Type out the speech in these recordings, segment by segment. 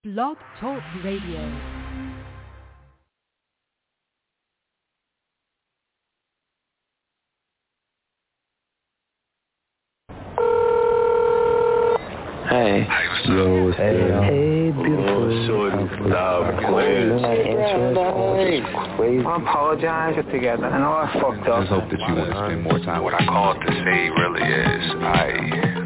Blog Talk Radio. Hey. Yo, hey, beautiful. Stop playing. I apologize together. I know I fucked up. I just hope that you want to spend more time. What I called to say really is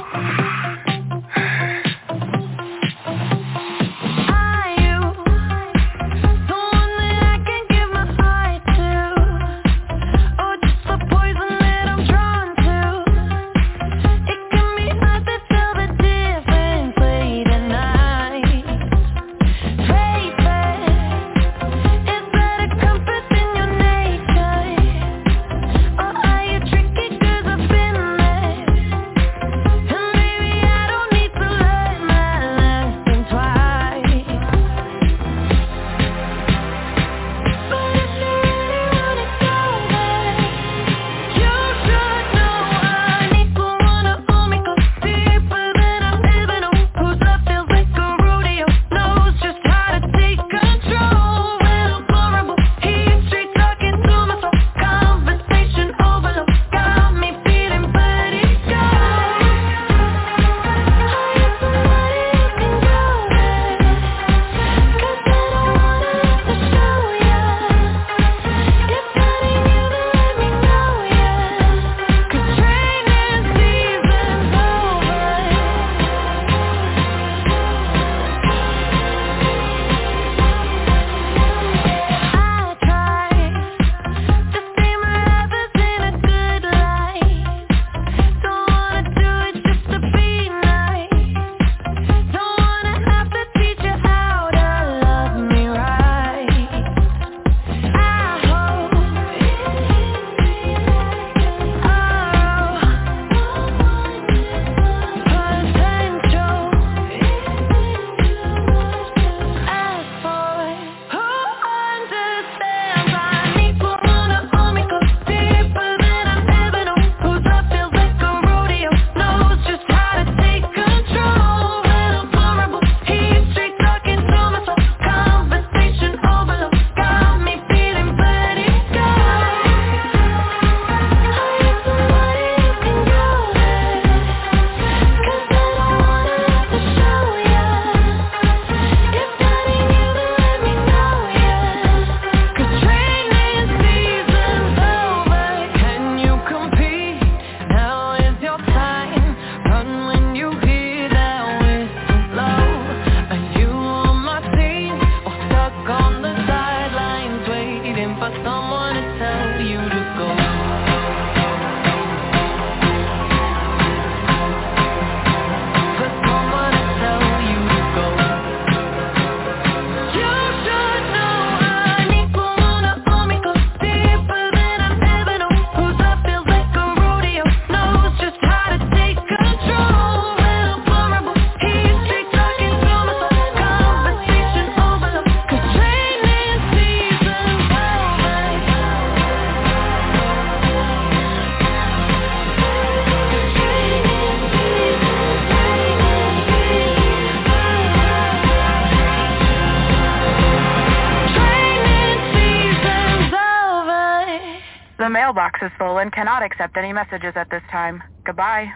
mailbox is full and cannot accept any messages at this time. Goodbye.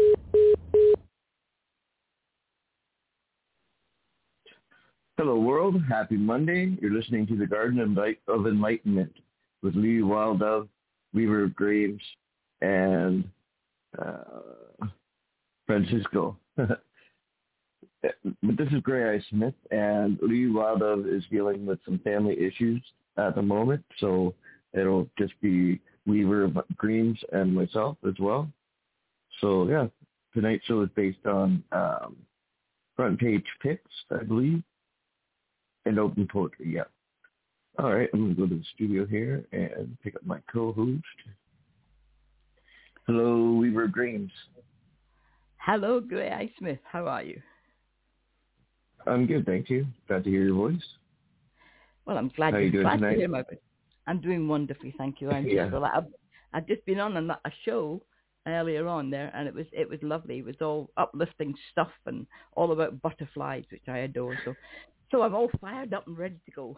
Hello, world. Happy Monday. You're listening to the Garden of Enlightenment with Lee Wildove, Weaver Graves, and Francisco. But this is Gray Eye Smith, and Lee Wildove is dealing with some family issues at the moment, so it'll just be Weaver Greens and myself as well. So yeah, tonight's show is based on front page picks, I believe, and open poetry. Yeah. All right, I'm gonna go to the studio here and pick up my co-host. Hello, Weaver Greens. Hello, Gray Eye Smith. How are you? I'm good, thank you. Glad to hear your voice. Well, I'm glad you're glad to hear my voice. I'm doing wonderfully, thank you. I'm just I've just been on a show earlier on there, and it was lovely. It was all uplifting stuff and all about butterflies, which I adore. So I'm all fired up and ready to go.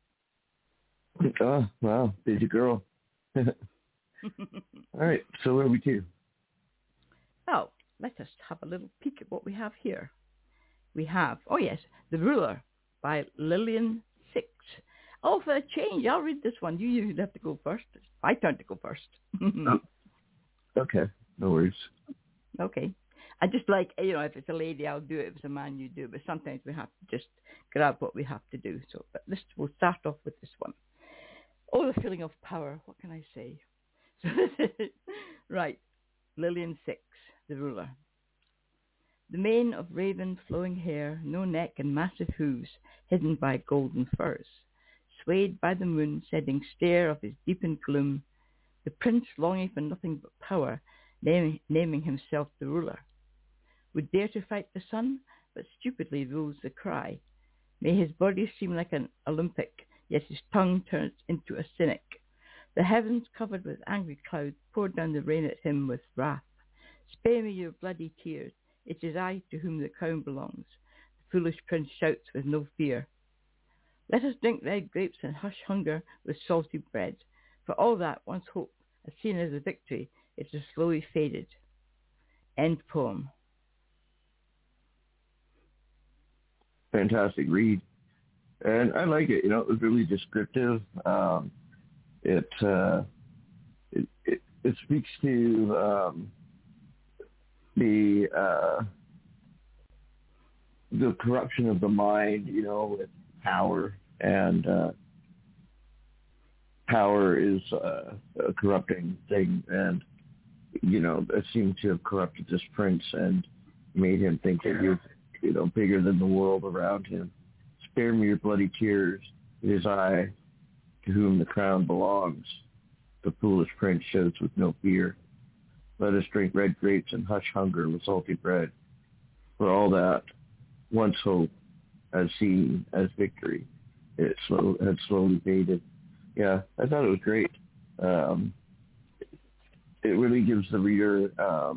Oh, wow, busy girl. All right, so where are we to? Well, let us have a little peek at what we have here. We have, oh yes, The Ruler by Lillian Six. Oh, for a change, I'll read this one. You usually have to go first. It's my turn to go first. Oh, okay, no worries. Okay. I just like, if it's a lady, I'll do it. If it's a man, you do it. But sometimes we have to just grab what we have to do. So, but we'll start off with this one. Oh, the feeling of power. What can I say? Right. Lillian Six, The Ruler. The mane of raven flowing hair, no neck and massive hooves, hidden by golden furs. Swayed by the moon, setting stare of his deepened gloom, the prince longing for nothing but power, naming himself the ruler. Would dare to fight the sun, but stupidly rules the cry. May his body seem like an Olympic, yet his tongue turns into a cynic. The heavens covered with angry clouds pour down the rain at him with wrath. Spare me your bloody tears, it is I to whom the crown belongs. The foolish prince shouts with no fear. Let us drink red grapes and hush hunger with salty bread. For all that once hope, as seen as a victory, it has slowly faded. End poem. Fantastic read. And I like it. It was really descriptive. It speaks to the corruption of the mind, with power, and power is a corrupting thing, and it seemed to have corrupted this prince and made him think that he was bigger than the world around him. Spare me your bloody tears, it is I to whom the crown belongs. The foolish prince shouts with no fear. Let us drink red grapes and hush hunger with salty bread. For all that once hope, as seen as victory, it had slowly faded. Yeah, I thought it was great. It really gives the reader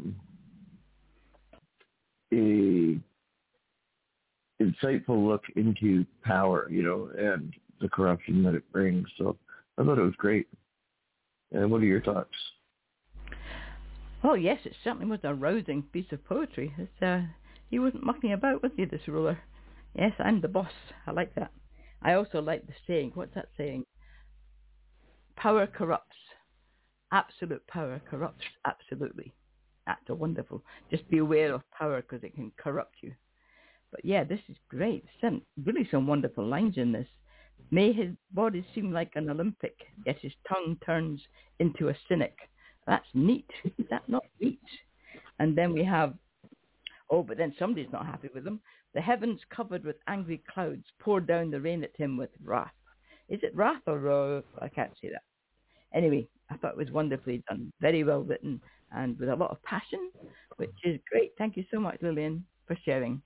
a insightful look into power, and the corruption that it brings. So I thought it was great. And what are your thoughts? Oh yes, it certainly was a rousing piece of poetry. He wasn't mucking about, was he, this ruler? Yes, I'm the boss. I like that. I also like the saying. What's that saying? Power corrupts. Absolute power corrupts absolutely. That's a wonderful. Just be aware of power because it can corrupt you. But yeah, this is great. Really some wonderful lines in this. May his body seem like an Olympic, yet his tongue turns into a cynic. That's neat. Is that not neat? And then we have, but then somebody's not happy with him. The heavens covered with angry clouds pour down the rain at him with wrath. Is it wrath or I can't say that. Anyway, I thought it was wonderfully done. Very well written and with a lot of passion, which is great. Thank you so much, Lillian, for sharing.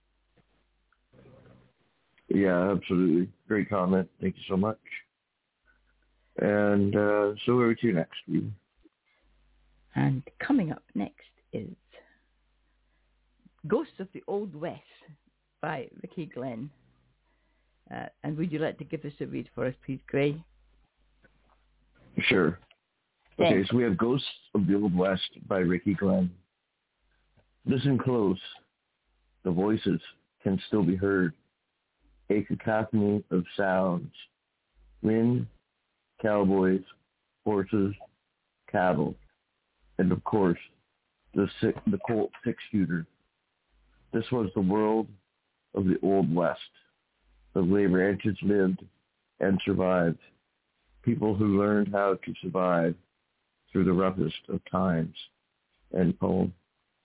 Yeah, absolutely. Great comment. Thank you so much. And so where are we to next? And coming up next is Ghosts of the Old West by Ricky Glenn. And would you like to give us a read for us, please, Gray? Sure. Thanks. Okay, so we have Ghosts of the Old West by Ricky Glenn. Listen close. The voices can still be heard. A cacophony of sounds. Wind, cowboys, horses, cattle, and of course, the Colt 6-shooter. This was the world of the Old West. The labor ranchers lived and survived. People who learned how to survive through the roughest of times. End poem.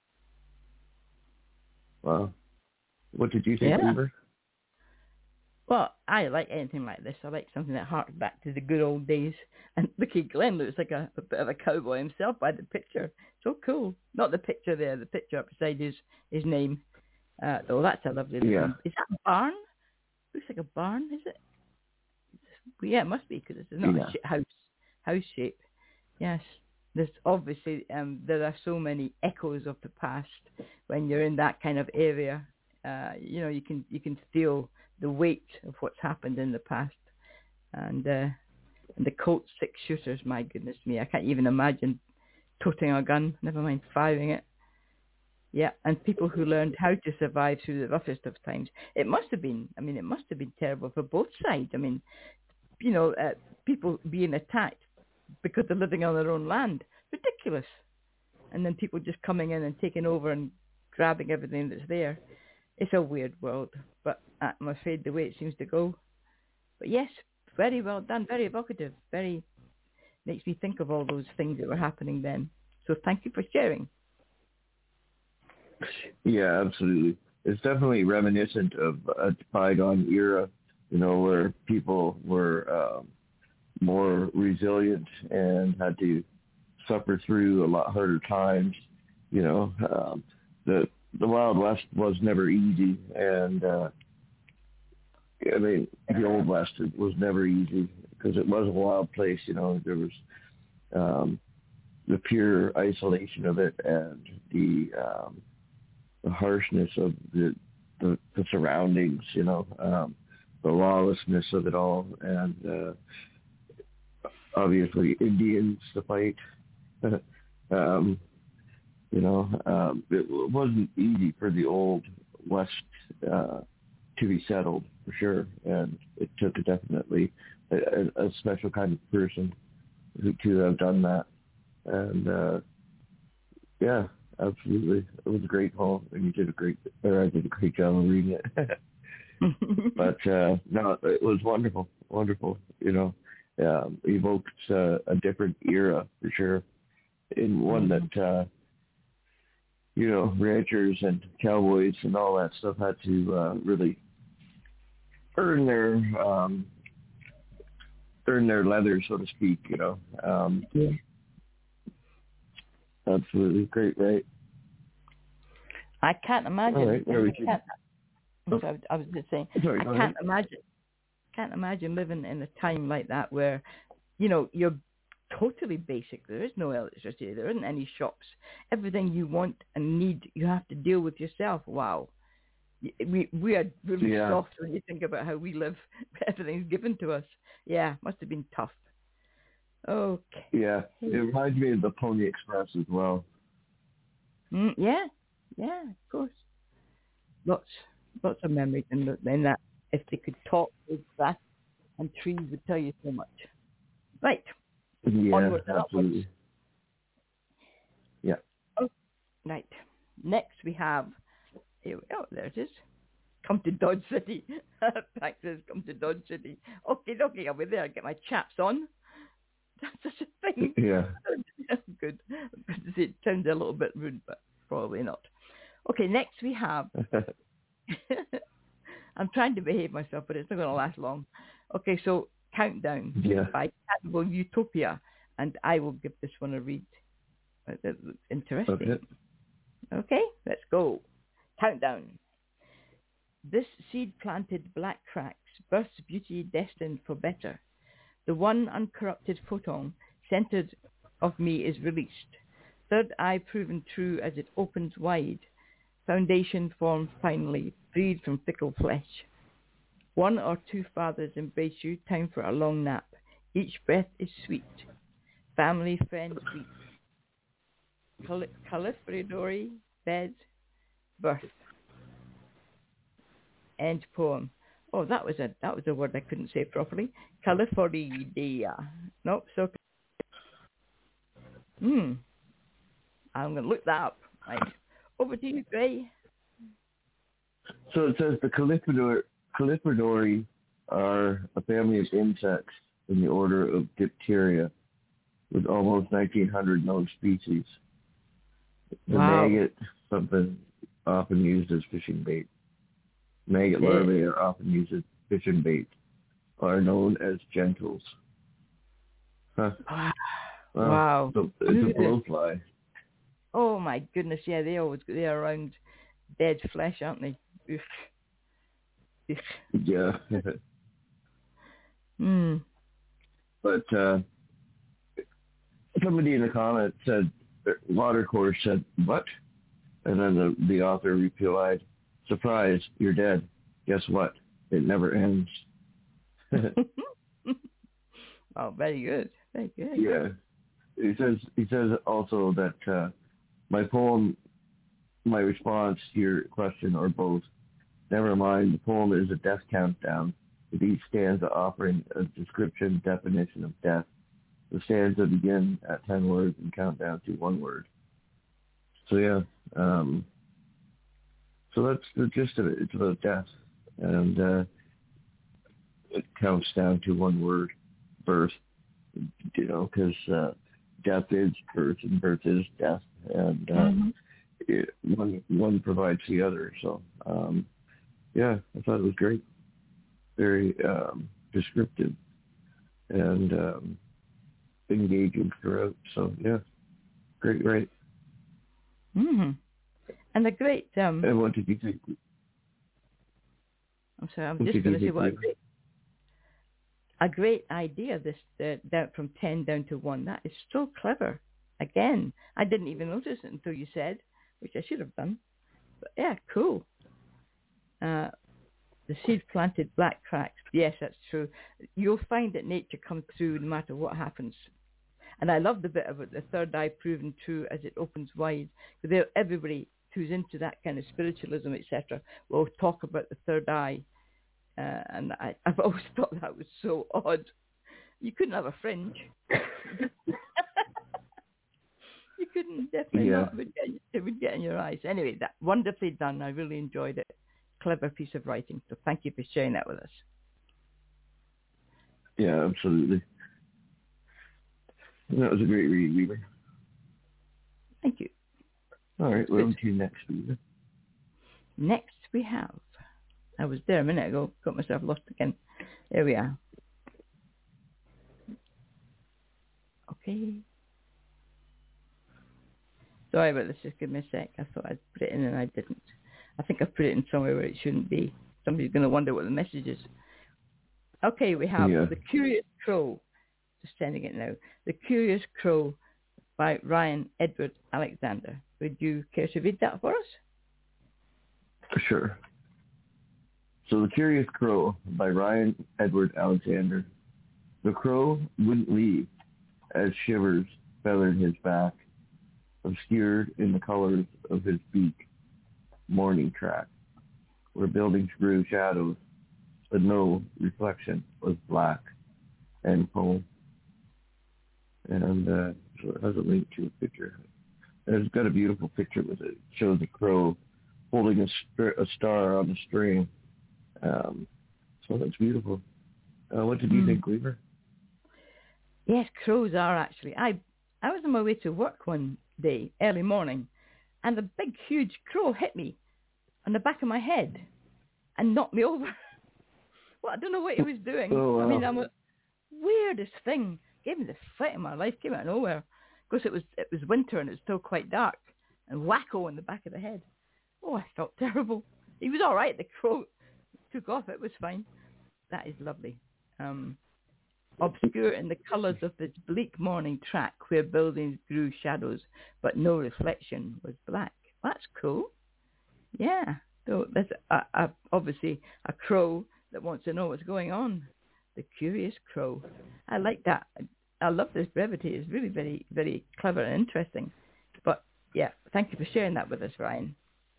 Wow. What did you think, Amber? Well, I like anything like this. I like something that harks back to the good old days. And Ricky Glenn looks like a bit of a cowboy himself by the picture. So cool. Not the picture there, the picture up beside his name. Oh, that's a lovely looking. Is that a barn? Looks like a barn, is it? Yeah, it must be because it's not a house shape. Yes. there's obviously there are so many echoes of the past when you're in that kind of area. You can feel the weight of what's happened in the past, and the Colt 6 shooters. My goodness me, I can't even imagine toting a gun, never mind firing it. Yeah, and people who learned how to survive through the roughest of times. It must have been terrible for both sides. I mean, people being attacked because they're living on their own land. Ridiculous. And then people just coming in and taking over and grabbing everything that's there. It's a weird world, but I'm afraid the way it seems to go. But yes, very well done, very evocative, very makes me think of all those things that were happening then. So thank you for sharing. Yeah, absolutely. It's definitely reminiscent of a bygone era, where people were more resilient and had to suffer through a lot harder times. The Wild West was never easy, and the Old West was never easy because it was a wild place. There was the pure isolation of it and the harshness of the surroundings, the lawlessness of it all, and obviously Indians to fight. It wasn't easy for the Old West to be settled, for sure, and it took definitely a special kind of person to have done that. And yeah, absolutely, it was a great poem, and I did a great job of reading it. But no, it was wonderful. Evoked a different era, for sure, in one that ranchers and cowboys and all that stuff had to really earn their leather, so to speak. Yeah. Absolutely great, right? I can't imagine. All right, I was just saying, sorry, I can't imagine living in a time like that where, you're totally basic. There is no electricity. There isn't any shops. Everything you want and need, you have to deal with yourself. Wow. We are really soft when you think about how we live. Everything's given to us. Yeah, must have been tough. Okay. Yeah, it reminds me of the Pony Express as well. Yeah, of course. Lots of memories in that. If they could talk, with grass and trees would tell you so much. Right. Yeah, onward, absolutely. Yeah. Oh, right. Next we have, there it is. Come to Dodge City. Thanks, come to Dodge City. Okay, I'll be there. Get my chaps on. That's such a thing. Yeah. Good. It sounds a little bit rude, but probably not. Okay, next we have... I'm trying to behave myself, but it's not going to last long. Okay, so Countdown by Cannibal Utopia, and I will give this one a read. That looks interesting. Okay, let's go. Countdown. This seed-planted black cracks births beauty destined for better. The one uncorrupted photon centered of me is released. Third eye proven true as it opens wide. Foundation formed finally, freed from fickle flesh. One or two fathers embrace you, time for a long nap. Each breath is sweet. Family, friends weep. Califredori, bed, birth. End poem. Oh, that was a word I couldn't say properly. Califoridia. Nope, so... I'm going to look that up. Right. Over to you, Gray. So it says the Califredori are a family of insects in the order of Dipteria, with almost 1,900 known species. The maggot, something often used as fishing bait. Maggot larvae are often used as fishing bait, are known as gentles. Huh. Wow. So it's a blowfly. Oh my goodness, yeah, they're around dead flesh, aren't they? Oof. Yeah. somebody in the comment said, Watercourse said, what? And then the author replied, surprise, you're dead. Guess what? It never ends. Oh, very good. Very good. Yeah. He says also that my poem, my response to your question, or both, never mind, the poem is a death countdown, with each stanza offering a description, definition of death. The stanza begin at 10 words and count down to 1 word. So yeah, so that's the gist of it. It's about death, and it counts down to 1 word, birth. Because death is birth and birth is death, and one provides the other. So yeah, I thought it was great, very descriptive, and engaging throughout. So yeah, great. Mm-hmm. And a great. And what did you think? I'm sorry. I'm just going to say what a great idea. This down from 10 down to 1. That is so clever. Again, I didn't even notice it until you said, which I should have done. But yeah, cool. The seed planted black cracks. Yes, that's true. You'll find that nature comes through no matter what happens. And I love the bit about the third eye proven true as it opens wide. Because everybody who's into that kind of spiritualism, etc., will talk about the third eye. And I've always thought that was so odd. You couldn't have a fringe. You couldn't, definitely not. It would get in your eyes. Anyway, that wonderfully done. I really enjoyed it. Clever piece of writing. So thank you for sharing that with us. Yeah, absolutely. That was a great read, Weaver. Thank you. All right, we're on to you next, Weaver. Next we have, I was there a minute ago, got myself lost again. There we are. Okay. Sorry about this, just give me a sec. I thought I'd put it in and I didn't. I think I put it in somewhere where it shouldn't be. Somebody's going to wonder what the message is. Okay, we have The Curious Crow. Just sending it now. The Curious Crow by Ryan Edward Alexander. Would you care to read that for us? Sure. So The Curious Crow by Ryan Edward Alexander. The crow wouldn't leave as shivers feathered his back, obscured in the colors of his beak, morning track, where buildings grew shadows, but no reflection was black. End poem. And so it has a link to a picture. And it's got a beautiful picture with it. It shows a crow holding a star on a string. So that's beautiful. What did you think, Weaver? Yes, crows are actually. I was on my way to work one day, early morning, and a big, huge crow hit me on the back of my head and knocked me over. Well, I don't know what he was doing. Oh, wow. I mean, I'm a weirdest thing. Gave me the fright of my life. Came out of nowhere. Of course, it was winter and it's still quite dark. And wacko in the back of the head. Oh, I felt terrible. He was all right. The crow took off. It was fine. That is lovely. Obscure in the colours of this bleak morning track where buildings grew shadows, but no reflection was black. That's cool. Yeah. So there's obviously a crow that wants to know what's going on. The Curious Crow. I like that. I love this brevity. It's really very, very clever and interesting. But yeah, thank you for sharing that with us, Ryan.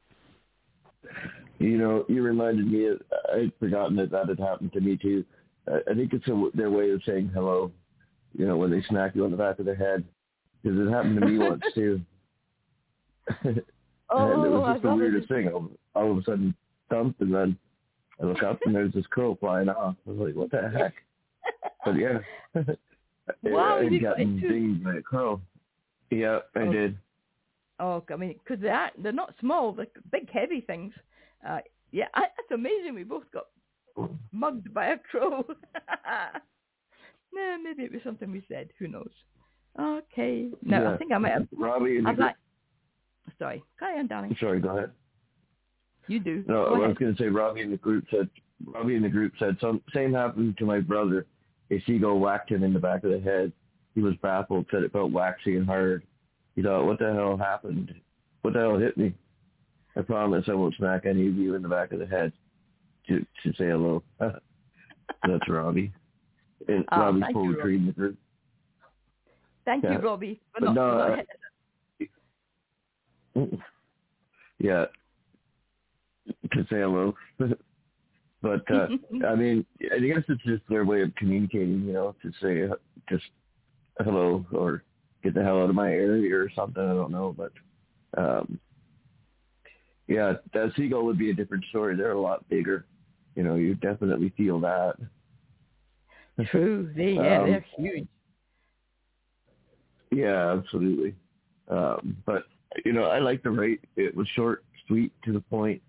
You reminded me, I'd forgotten that had happened to me too. I think it's their way of saying hello, when they smack you on the back of the head. Because it happened to me once too. And it was just the weirdest thing. All of a sudden, thump, and then I look up and there's this crow flying off. I was like, what the heck? But yeah. Wow, I got dinged by a crow. Yeah, I did. Oh, I mean, because they're not small. They're big, heavy things. Yeah, that's amazing. We both got mugged by a crow. No, maybe it was something we said. Who knows? Okay. No, yeah. I think I might have. Robbie. Sorry. Carry on, darling. Sorry, go ahead. You do. No, I was going to say Robbie in the group said same happened to my brother. A seagull whacked him in the back of the head. he was baffled, said it felt waxy and hard. He thought, what the hell happened? What the hell hit me? I promise I won't smack any of you in the back of the head to say hello. That's Robbie. And Robbie's poetry in the group. Thank you, Robbie. But yeah, to say hello. But, I mean, I guess it's just their way of communicating, to say just hello or get the hell out of my area or something. I don't know. But, yeah, that seagull would be a different story. They're a lot bigger. You definitely feel that. True. They're huge. Yeah, absolutely. But, I like the rate. It was short, sweet, to the point.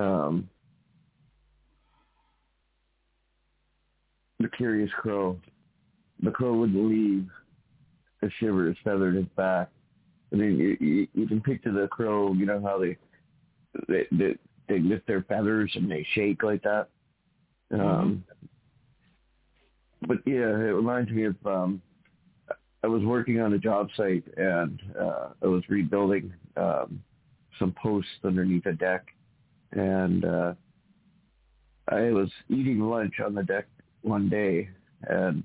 The Curious Crow. The crow wouldn't leave a shiver his feathered his back. I mean, you can picture the crow, how they lift their feathers and they shake like that. But yeah, it reminds me of, I was working on a job site and I was rebuilding some posts underneath a deck, and I was eating lunch on the deck one day, and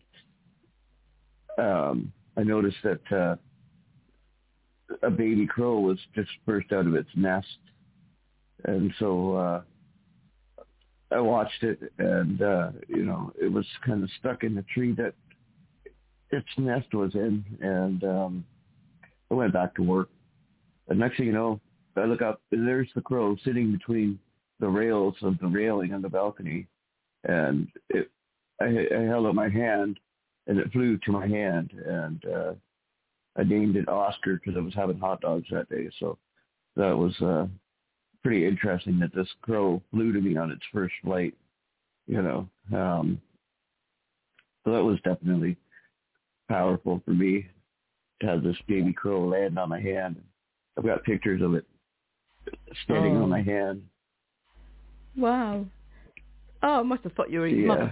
I noticed that a baby crow was just burst out of its nest, and so I watched it, and it was kind of stuck in the tree that its nest was in, and I went back to work. And next thing you know, I look up, and there's the crow sitting between the rails of the railing on the balcony, and I held out my hand, and it flew to my hand, and I named it Oscar because I was having hot dogs that day. So that was pretty interesting that this crow flew to me on its first flight, So that was definitely powerful for me to have this baby crow land on my hand. I've got pictures of it standing on my hand. Wow. Oh, I must have thought you were his mother.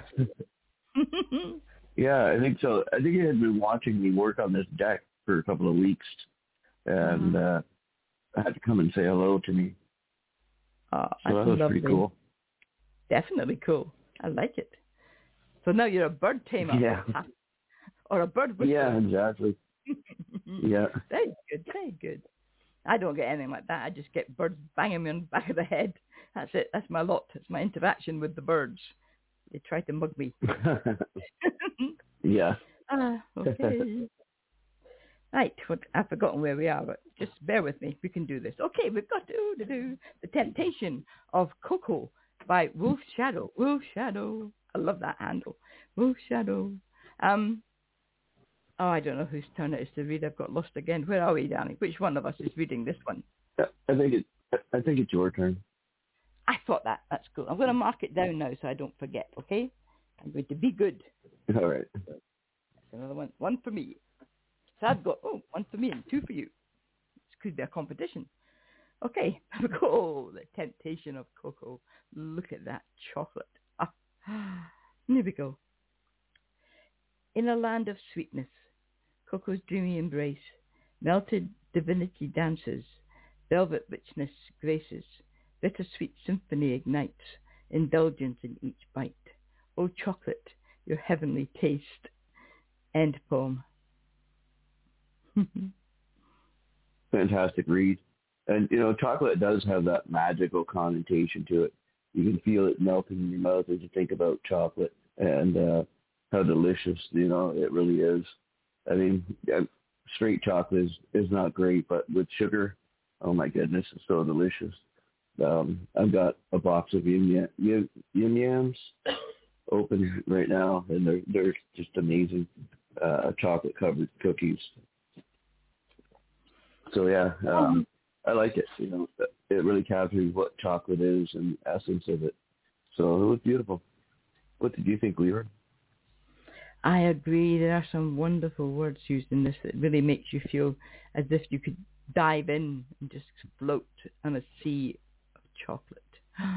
Yeah, I think so. I think he had been watching me work on this deck for a couple of weeks, and I had to come and say hello to me. Oh, so that was lovely. Pretty cool. Definitely cool. I like it. So now you're a bird tamer. Yeah. Or a bird whisperer. Yeah, exactly. Yeah. Very good, very good. I don't get anything like that. I just get birds banging me on the back of the head. That's it. That's my lot. It's my interaction with the birds. They try to mug me. Yeah. Okay. Right. I've forgotten where we are, but just bear with me. We can do this. Okay, we've got to do The Temptation of Coco by Wolf Shadow. Wolf Shadow. I love that handle. Wolf Shadow. I don't know whose turn it is to read. I've got lost again. Where are we, Danny? Which one of us is reading this one? I think it's your turn. I thought that. That's cool. I'm going to mark it down now so I don't forget, okay? I'm going to be good. All right. That's another one. One for me. So I've got, one for me and two for you. This could be a competition. Okay. Oh, The Temptation of Coco. Look at that chocolate. Here we go. In a land of sweetness, Coco's dreamy embrace, melted divinity dances, velvet richness graces, bittersweet symphony ignites, indulgence in each bite. Oh, chocolate, your heavenly taste. End poem. Fantastic read. And, chocolate does have that magical connotation to it. You can feel it melting in your mouth as you think about chocolate and how delicious, it really is. I mean, straight chocolate is not great, but with sugar, oh my goodness, it's so delicious. I've got a box of Yum Yums open right now, and they're just amazing chocolate-covered cookies. So, yeah, I like it. It really captures what chocolate is and the essence of it. So it was beautiful. What did you think, Leora? I agree. There are some wonderful words used in this that really makes you feel as if you could dive in and just float on a sea of chocolate.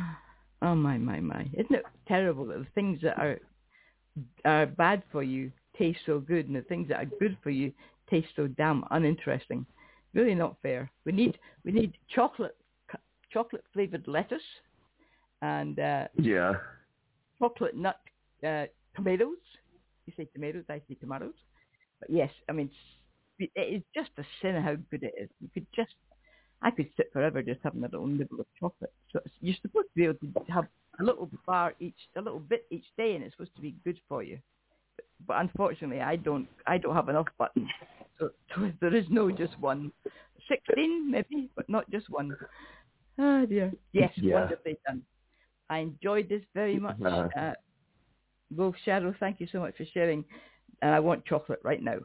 Oh, my. Isn't it terrible that the things that are bad for you taste so good and the things that are good for you taste so damn uninteresting. Really not fair. We need chocolate flavored lettuce and chocolate nut tomatoes. You say tomatoes, I say tomatoes. But yes, I mean, it is just a sin how good it is. I could sit forever just having a little nibble of chocolate. So you're supposed to be able to have a little bit each day, and it's supposed to be good for you. But unfortunately, I don't have enough buttons. So there is no just one. 16 maybe, but not just one. Oh dear. Yes, wonderfully done. I enjoyed this very much. Wolf Shadow, thank you so much for sharing. And I want chocolate right now.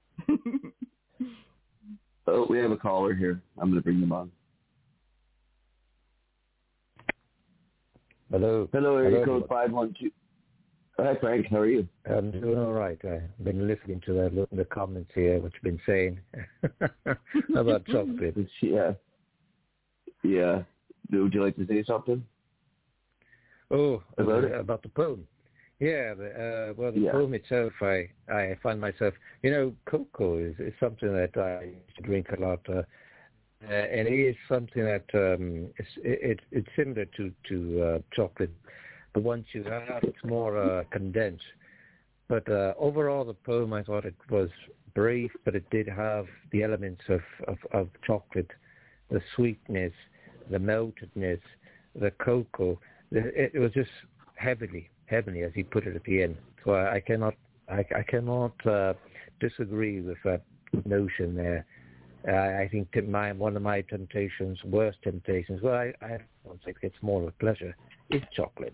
Oh, we have a caller here. I'm going to bring them on. Hello, area code 512. Hi, Frank. How are you? I'm doing all right. I've been listening to the comments here, what you've been saying about chocolate. Yeah. Would you like to say something? Oh, about the poem. Yeah, the poem itself, I find myself, cocoa is something that I used to drink a lot, and it is something that it's similar to chocolate, but once you have it's more condensed. But overall, the poem, I thought it was brief, but it did have the elements of chocolate, the sweetness, the meltedness, the cocoa. It was just heavily, as he put it at the end. So I cannot disagree with that notion there. I think one of my worst temptations, well, I don't think it's more of a pleasure, is chocolate.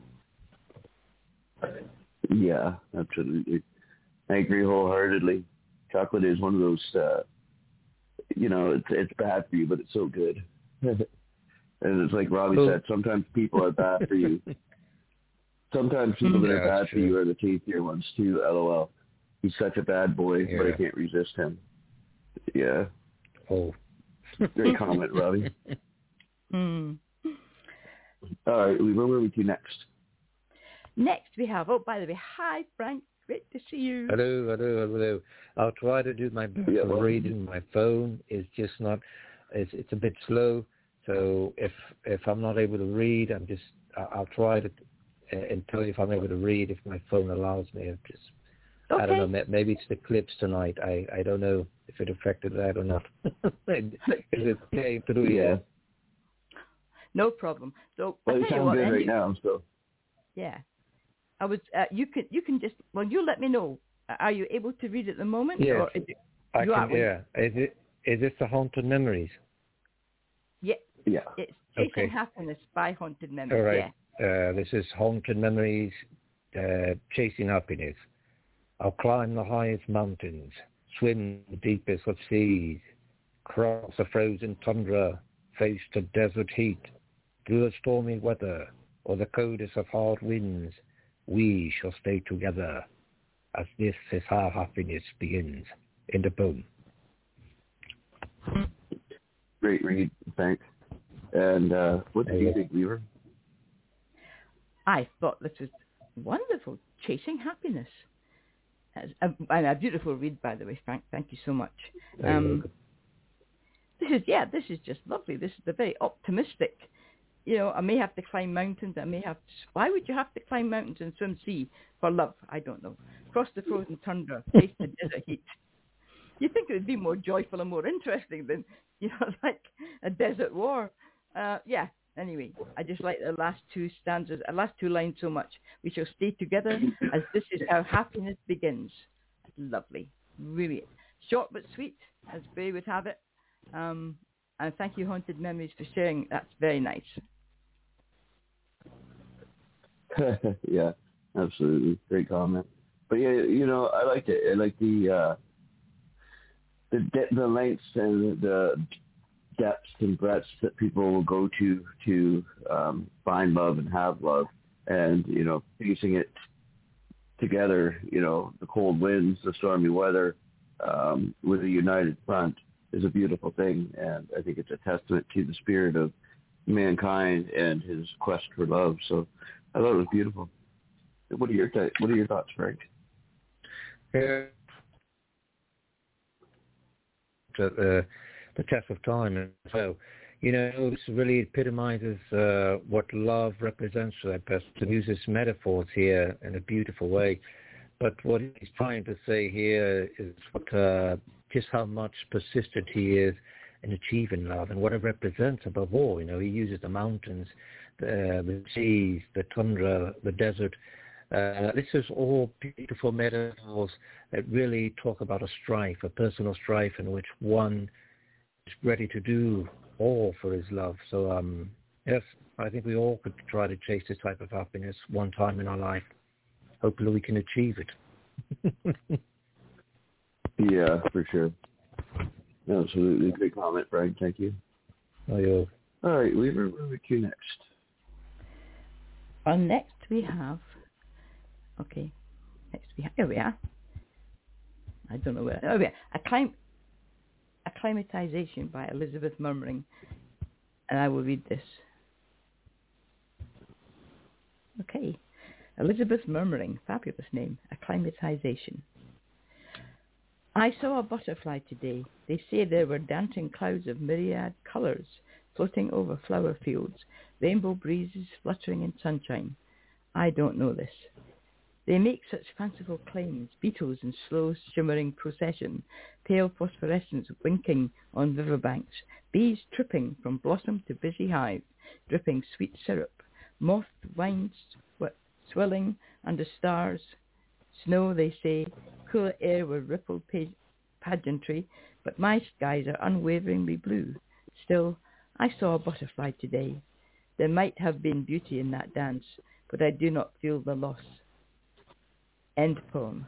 Yeah, absolutely. I agree wholeheartedly. Chocolate is one of those, it's bad for you, but it's so good. And it's like Robbie said, sometimes people are bad for you. Sometimes people that are bad for you are the tastier ones too, LOL. He's such a bad boy, but I can't resist him. Yeah. Oh. Great comment, Robbie. All right, where were we to next? Next we have, by the way, hi Frank, great to see you. Hello. I'll try to do my best of reading. My phone is just not, it's a bit slow. So if I'm not able to read, I'll try to and tell you if I'm able to read if my phone allows me. Okay. I don't know. Maybe it's the clips tonight. I don't know if it affected that or not. It came through. Yeah. No problem. So well, it sounds good right now. So. Yeah. I was. You can just. Well, you let me know. Are you able to read at the moment? Yes. Or I can. Yeah. Is this the Haunted Memories? Yeah. Yeah. It's Chasing Happiness by Haunted Memories. All right. Yeah. This is Haunted Memories, Chasing Happiness. I'll climb the highest mountains, swim the deepest of seas, cross the frozen tundra, face the desert heat, through the stormy weather, or the coldest of hard winds. We shall stay together, as this is how happiness begins. In the poem. Great read, thanks. And what did you think, Weaver? I thought this was wonderful. Chasing Happiness. And a beautiful read, by the way, Frank. Thank you so much. This is just lovely. This is the very optimistic. I may have to climb mountains. Why would you have to climb mountains and swim sea for love? I don't know. Cross the frozen tundra, face the desert heat. You think it would be more joyful and more interesting than, like a desert war. Anyway, I just like the last two stanzas, last two lines so much. We shall stay together as this is how happiness begins. Lovely. Really. Short but sweet, as Bray would have it. And thank you, Haunted Memories, for sharing. That's very nice. Yeah, absolutely. Great comment. But yeah, I liked it. I like the lengths and the depths and breadths that people will go to find love and have love, and facing it together. The cold winds, the stormy weather, with a united front is a beautiful thing, and I think it's a testament to the spirit of mankind and his quest for love. So I thought it was beautiful. What are your thoughts, Frank? the test of time. And so, this really epitomizes what love represents to that person. He uses metaphors here in a beautiful way. But what he's trying to say here is just how much persistent he is in achieving love and what it represents above all. He uses the mountains, the seas, the tundra, the desert. This is all beautiful metaphors that really talk about a strife, a personal strife in which one is ready to do all for his love. So, yes, I think we all could try to chase this type of happiness one time in our life. Hopefully we can achieve it. Yeah, for sure. Absolutely. Great comment, Frank. Thank you. Oh, yeah. All right, Weaver, where would you next? Next we have... Okay. Here we are. I don't know where... Oh, yeah. Acclimatization by Elizabeth Murmuring. And I will read this. Okay. Elizabeth Murmuring. Fabulous name. Acclimatization. I saw a butterfly today. They say there were dancing clouds of myriad colours floating over flower fields, rainbow breezes fluttering in sunshine. I don't know this. They make such fanciful claims, beetles in slow shimmering procession, pale phosphorescence winking on riverbanks, bees tripping from blossom to busy hive, dripping sweet syrup, moth wines swelling under stars, snow, they say, cooler air with rippled pageantry, but my skies are unwaveringly blue. Still, I saw a butterfly today. There might have been beauty in that dance, but I do not feel the loss. End poem.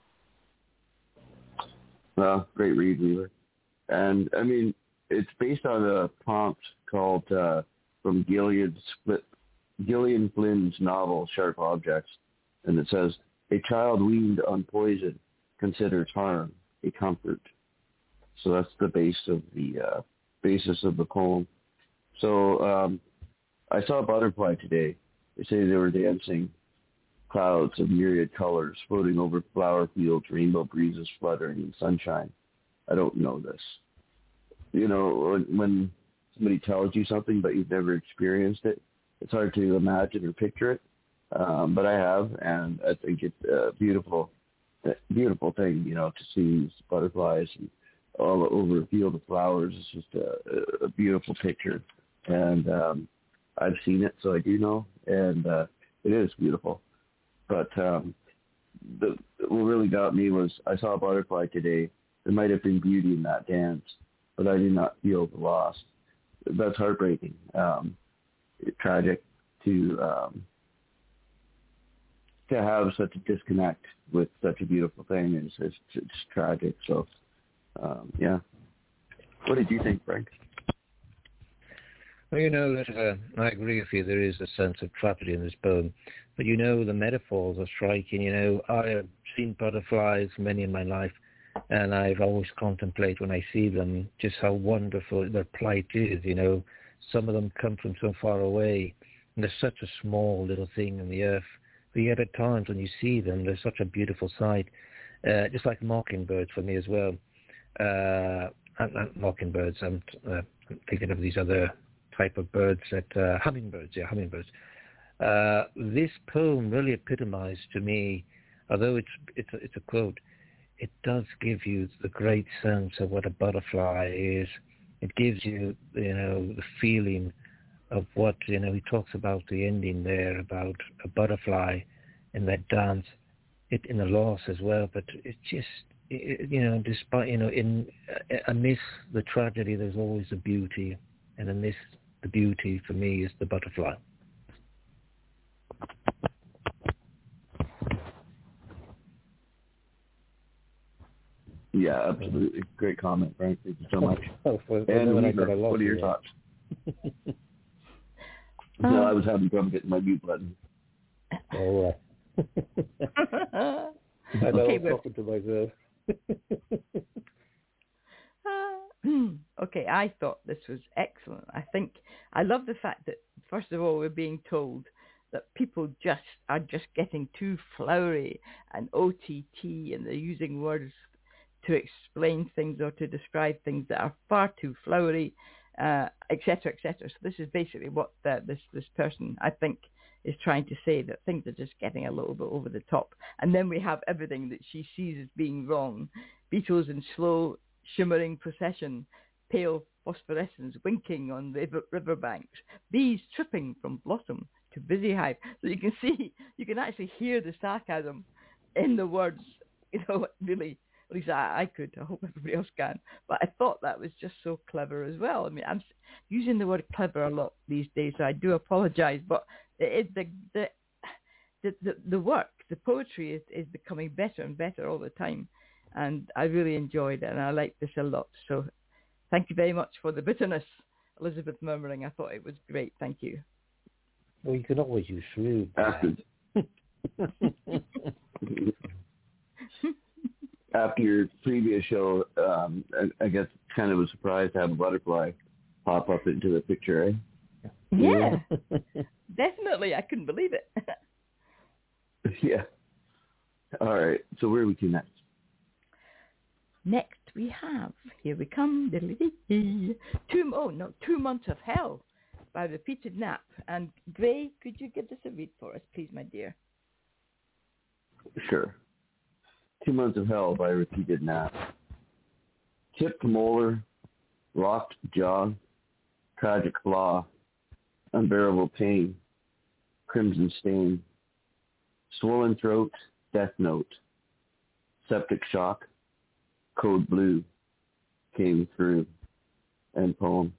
Well, great read, Weaver. And, I mean, it's based on a prompt called from Gillian Flynn's novel, Sharp Objects. And it says, a child weaned on poison considers harm a comfort. So that's the basis of the poem. So I saw a butterfly today. They say they were dancing clouds of myriad colors floating over flower fields, rainbow breezes fluttering in sunshine. I don't know this. When somebody tells you something but you've never experienced it, it's hard to imagine or picture it. But I have, and I think it's a beautiful thing, to see these butterflies and all over a field of flowers. It's just a beautiful picture. And I've seen it, so I do know, and it is beautiful. But what really got me was I saw a butterfly today. There might have been beauty in that dance, but I did not feel the loss. That's heartbreaking. It's tragic to have such a disconnect with such a beautiful thing. It's tragic. So, yeah. What did you think, Frank? Well, that I agree with you. There is a sense of tragedy in this poem. But, the metaphors are striking. I have seen butterflies, many in my life, and I've always contemplated when I see them just how wonderful their plight is. Some of them come from so far away, and they're such a small little thing in the earth. But yet at times when you see them, they're such a beautiful sight. Just like mockingbirds for me as well. Not mockingbirds, I'm thinking of these other type of birds that, hummingbirds. This poem really epitomized to me, although it's a quote, it does give you the great sense of what a butterfly is. It gives you, the feeling of what, he talks about the ending there, about a butterfly in that dance, it in the loss as well, but it just, despite, amidst the tragedy, there's always the beauty, and amidst the beauty for me is the butterfly. Yeah, absolutely. Great comment, Frank. Thank you so much. And what are your thoughts? No, I was having trouble getting my mute button. All right. I know I'm talking to myself. Okay, I thought this was excellent. I love the fact that, first of all, we're being told that people are just getting too flowery and OTT, and they're using words to explain things or to describe things that are far too flowery, etc., etc. So this is basically what this person, I think, is trying to say, that things are just getting a little bit over the top. And then we have everything that she sees as being wrong. Beetles in slow, shimmering procession, pale phosphorescence winking on riverbanks, bees tripping from blossom to busy hive. So you can actually hear the sarcasm in the words, really. At least I could. I hope everybody else can. But I thought that was just so clever as well. I mean, I'm using the word clever a lot these days, so I do apologize. But the work, the poetry is becoming better and better all the time, and I really enjoyed it, and I like this a lot. So thank you very much for the bitterness, Elizabeth Murmuring. I thought it was great. Thank you. Well, you can always use shrewd. After your previous show, I guess kind of a surprise to have a butterfly pop up into the picture, eh? Yeah, definitely. I couldn't believe it. Yeah. All right. So where are we to next? Next we have, here we come, 2 Months of Hell by Repeated Nap. And Gray, could you give this a read for us, please, my dear? Sure. 2 Months of Hell by Repeated Nap. Chipped molar, locked jaw, tragic flaw, unbearable pain, crimson stain, swollen throat, death note, septic shock, code blue, came through, and poem.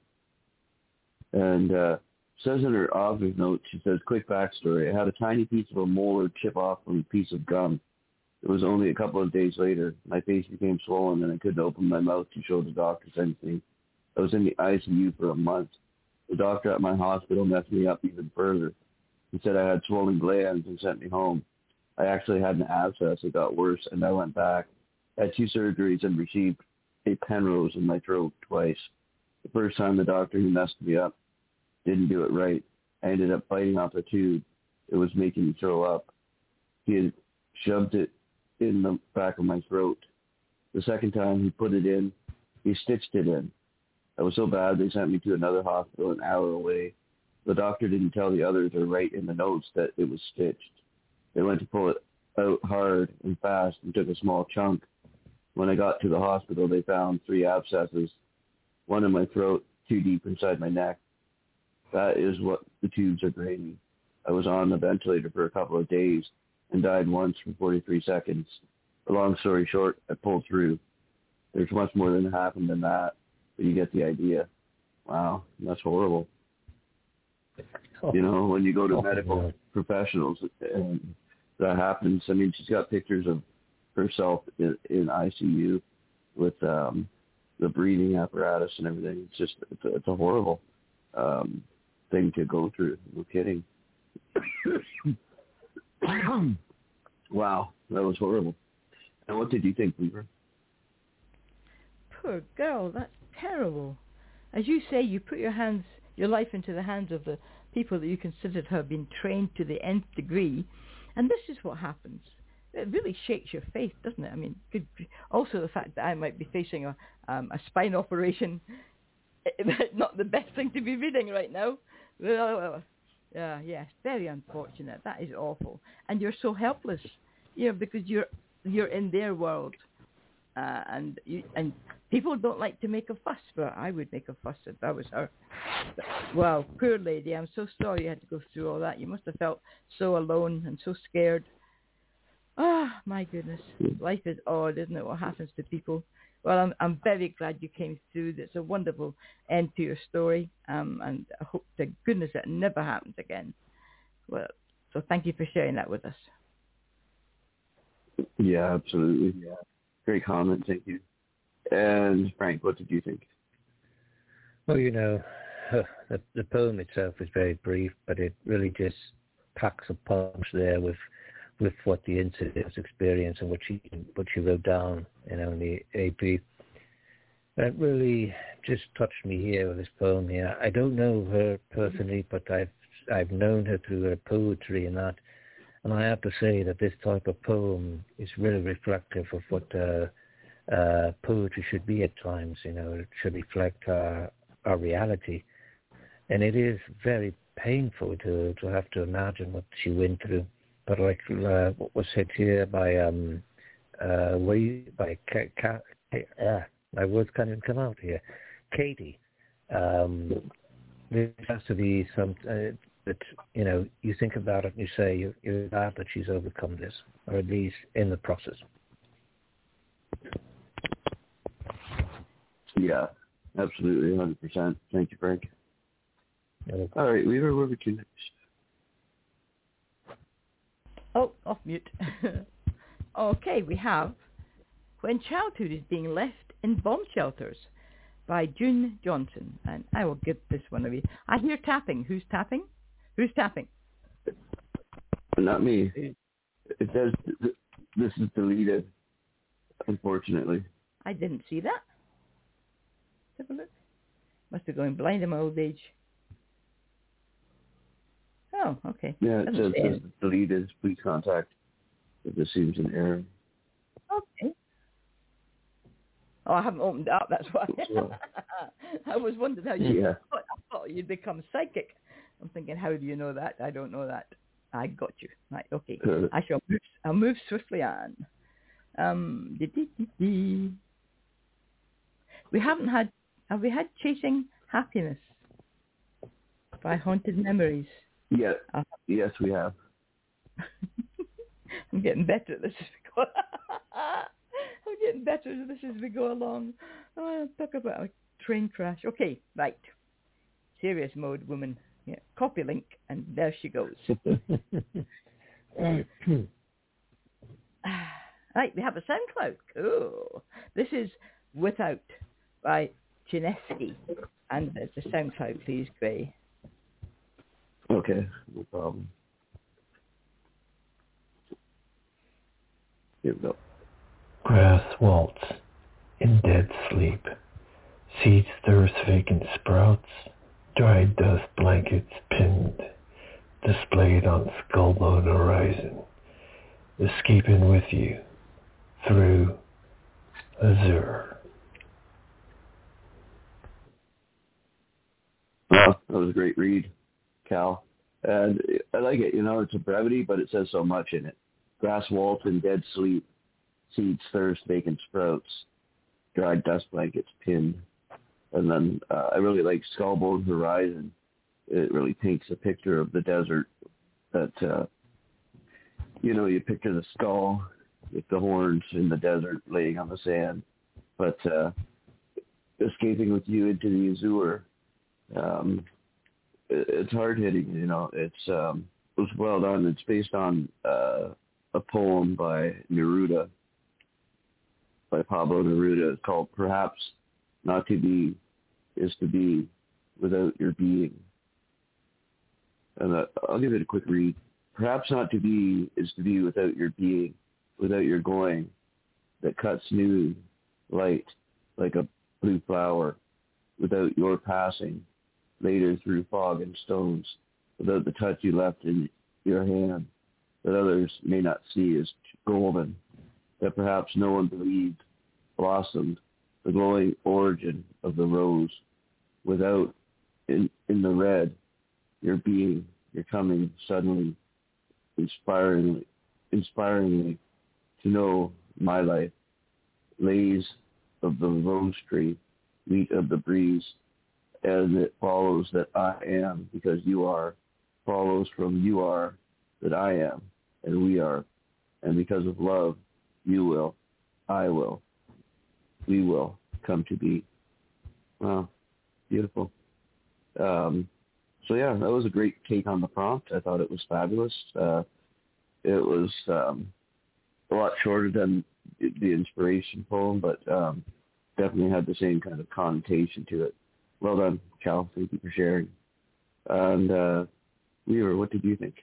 And says in her author's note, she says, quick backstory. I had a tiny piece of a molar chip off from a piece of gum. It was only a couple of days later. My face became swollen and I couldn't open my mouth to show the doctors anything. I was in the ICU for a month. The doctor at my hospital messed me up even further. He said I had swollen glands and sent me home. I actually had an abscess. It got worse and I went back. I had 2 surgeries and received a Penrose in my throat twice. The first time the doctor who messed me up didn't do it right. I ended up biting off the tube. It was making me throw up. He had shoved it in the back of my throat. The second time he put it in, he stitched it in. I was so bad they sent me to another hospital an hour away. The doctor didn't tell the others or write in the notes that it was stitched. They went to pull it out hard and fast and took a small chunk. When I got to the hospital, they found 3 abscesses, 1 in my throat, 2 deep inside my neck. That is what the tubes are draining. I was on the ventilator for a couple of days and died once for 43 seconds. A long story short, I pulled through. There's much more that happened than that, but you get the idea. Wow, that's horrible. You know, when you go to medical professionals and that happens. I mean, she's got pictures of herself in ICU with the breathing apparatus and everything. It's just, it's a horrible thing to go through. No kidding. Wow, that was horrible. And what did you think, Weaver? Poor girl, that's terrible. As you say, you put your life into the hands of the people that you considered have been trained to the nth degree, and this is what happens. It really shakes your faith, doesn't it? I mean, also the fact that I might be facing a spine operation, not the best thing to be reading right now. Yes, very unfortunate. That is awful, and you're so helpless, because you're in their world, and people don't like to make a fuss. But I would make a fuss if that was her. Well, poor lady, I'm so sorry you had to go through all that. You must have felt so alone and so scared. Ah, my goodness, life is odd, isn't it? What happens to people? Well, I'm very glad you came through. That's a wonderful end to your story, and I hope to goodness it never happens again. Well, so thank you for sharing that with us. Yeah, absolutely. Yeah, great comment. Thank you. And Frank, what did you think? Well, the poem itself is very brief, but it really just packs a punch there with what the incidents experience and what she wrote down, in the AP. That really just touched me here with this poem here. I don't know her personally, but I've I've known her through her poetry and that. And I have to say that this type of poem is really reflective of what poetry should be at times. It should reflect our reality. And it is very painful to have to imagine what she went through. But like what was said here by my words can't even come out here, Katie. There has to be some that you think about it and you say you're glad that she's overcome this, or at least in the process. Yeah, absolutely, 100%. Thank you, Frank. Okay. All right, Weaver, where would you next? Oh, off mute. Okay, we have When Childhood is Being Left in Bomb Shelters by June Johnson. And I will give this one away. I hear tapping. Who's tapping? Who's tapping? Not me. It says this is deleted, unfortunately. I didn't see that. Let's have a look. Must be going blind in my old age. Oh, okay. Yeah, it says this is deleted. Please contact if this seems an error. Okay. Oh, I haven't opened it up, that's why. I was wondering how you... Yeah. I thought you'd become psychic. I'm thinking, how do you know that? I don't know that. I got you. Right, okay. I'll move swiftly on. Have we had Chasing Happiness by Haunted Memories? Yeah. Yes, we have. I'm getting better at this as we go. I'm getting better at this as we go along. Oh, I'll talk about a train crash. Okay, right. Serious mode, woman. Yeah, copy link, and there she goes. Right, we have a SoundCloud. Cool. This is Without by Chinesky. And there's a SoundCloud, please, Gray. Okay, no problem. Here we go. Grass waltz in dead sleep. Seeds thirst vacant sprouts. Dried dust blankets pinned. Displayed on skullbone horizon. Escaping with you through azure. Well, that was a great read, Cal. And I like it. It's a brevity, but it says so much in it. Grass waltz in dead sleep. Seeds thirst vacant sprouts. Dried dust blankets pinned. And then I really like Skullbone Horizon. It really paints a picture of the desert that, you picture the skull with the horns in the desert laying on the sand. But escaping with you into the azure, it's hard-hitting, It was well done. It's based on a poem by Neruda, by Pablo Neruda. It's called Perhaps Not to Be is to Be Without Your Being. And I'll give it a quick read. Perhaps not to be is to be without your being, without your going, that cuts new light like a blue flower, without your passing later through fog and stones, without the touch you left in your hand, that others may not see as golden, that perhaps no one believed blossomed the glowing origin of the rose, without in the red your being, your coming suddenly, inspiringly to know my life, lays of the rose tree, meat of the breeze, and it follows that I am because you are, follows from you are that I am, and we are, and because of love, you will, I will, we will come to be. Wow, beautiful. So yeah, that was a great take on the prompt. I thought it was fabulous. It was a lot shorter than the inspiration poem, but definitely had the same kind of connotation to it. Well done, Cal. Thank you for sharing. And Weaver, what did you think?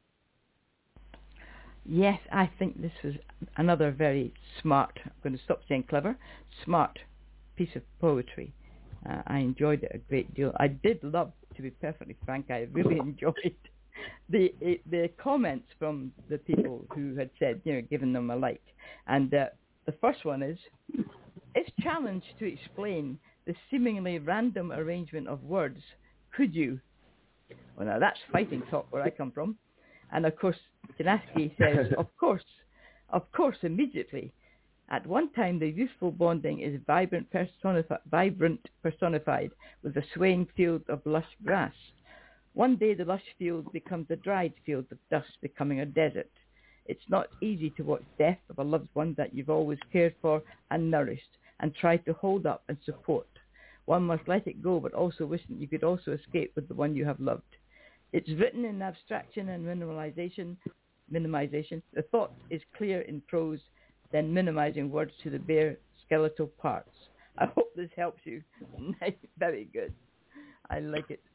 Yes, I think this was another very smart, I'm going to stop saying clever, smart piece of poetry. I enjoyed it a great deal. I did love to be perfectly frank, I really enjoyed the comments from the people who had said, given them a like. And the first one is, if challenged to explain the seemingly random arrangement of words, could you? Well, now that's fighting talk where I come from. And of course, Janaski says, of course, immediately. At one time, the youthful bonding is vibrant personified with a swaying field of lush grass. One day, the lush field becomes a dried field of dust, becoming a desert. It's not easy to watch death of a loved one that you've always cared for and nourished and tried to hold up and support. One must let it go, but also wish that you could also escape with the one you have loved. It's written in abstraction and minimization. The thought is clear in prose, then minimizing words to the bare skeletal parts. I hope this helps you. Very good. I like it.